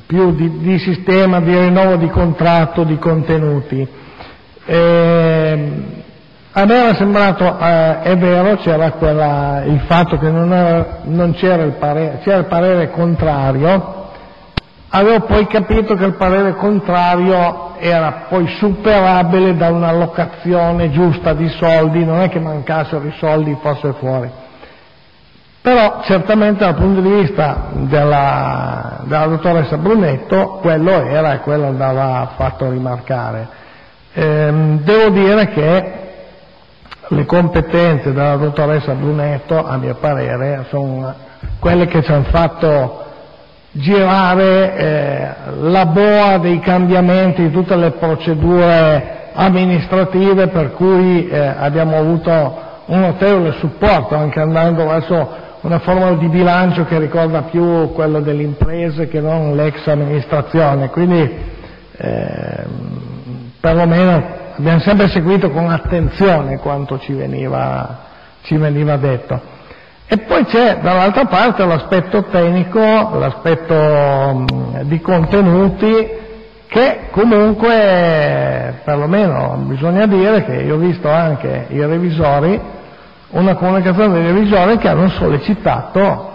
più di, di sistema, di rinnovo di contratto, di contenuti. E, a me era sembrato, eh, è vero, c'era quella, il fatto che non, era, non c'era il parere, c'era il parere contrario. Avevo poi capito che il parere contrario era poi superabile da un'allocazione giusta di soldi, non è che mancassero i soldi, fosse fuori. Però certamente dal punto di vista della, della dottoressa Brunetto quello era e quello andava fatto rimarcare. Ehm, devo dire che le competenze della dottoressa Brunetto, a mio parere, sono quelle che ci hanno fatto girare eh, la boa dei cambiamenti di tutte le procedure amministrative, per cui eh, abbiamo avuto un notevole supporto, anche andando verso una formula di bilancio che ricorda più quello delle imprese che non l'ex amministrazione, quindi eh, perlomeno abbiamo sempre seguito con attenzione quanto ci veniva, ci veniva detto. E poi c'è dall'altra parte l'aspetto tecnico, l'aspetto mh, di contenuti, che comunque, perlomeno bisogna dire che io ho visto anche i revisori, una comunicazione dei revisori che hanno sollecitato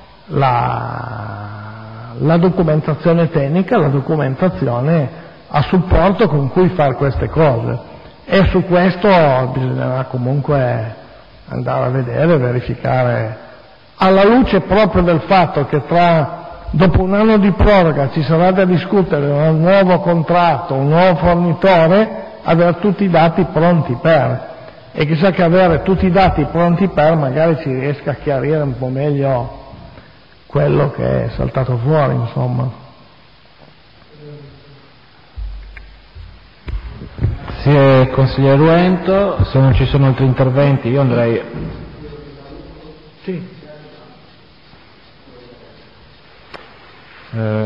la, la documentazione tecnica, la documentazione a supporto con cui fare queste cose. E su questo bisognerà comunque andare a vedere, verificare, alla luce proprio del fatto che tra, dopo un anno di proroga ci sarà da discutere un nuovo contratto, un nuovo fornitore, avere tutti i dati pronti per, e chissà che avere tutti i dati pronti per magari ci riesca a chiarire un po' meglio quello che è saltato fuori, insomma. Grazie consigliere Ruento, se non ci sono altri interventi io andrei. Sì. Eh,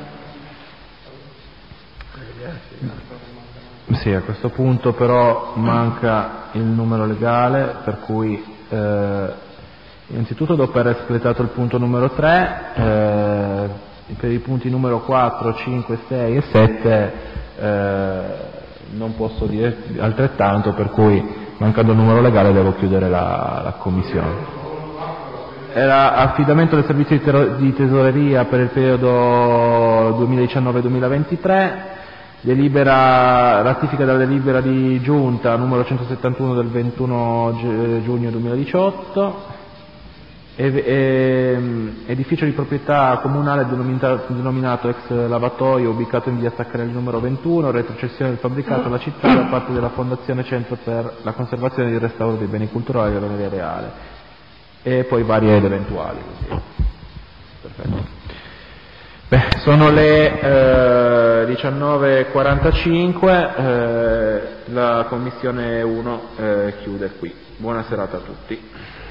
sì, a questo punto però manca il numero legale, per cui eh, innanzitutto dopo aver espletato il punto numero tre, eh, per i punti numero quattro, cinque, sei e sette eh, non posso dire altrettanto, per cui mancando il numero legale devo chiudere la, la commissione. Era affidamento del servizio di, ter- di tesoreria per il periodo duemiladiciannove duemilaventitré, delibera, ratifica della delibera di giunta numero centosettantuno del ventuno giugno duemiladiciotto, e, e, edificio di proprietà comunale denominato, denominato ex lavatoio, ubicato in via Staccarelli numero ventuno, retrocessione del fabbricato alla città da parte della Fondazione Centro per la conservazione e il restauro dei beni culturali della Memoria Reale, e poi varie ed eventuali. Così. Perfetto. Beh, sono le eh, diciannove e quarantacinque, eh, la commissione uno eh, chiude qui. Buona serata a tutti.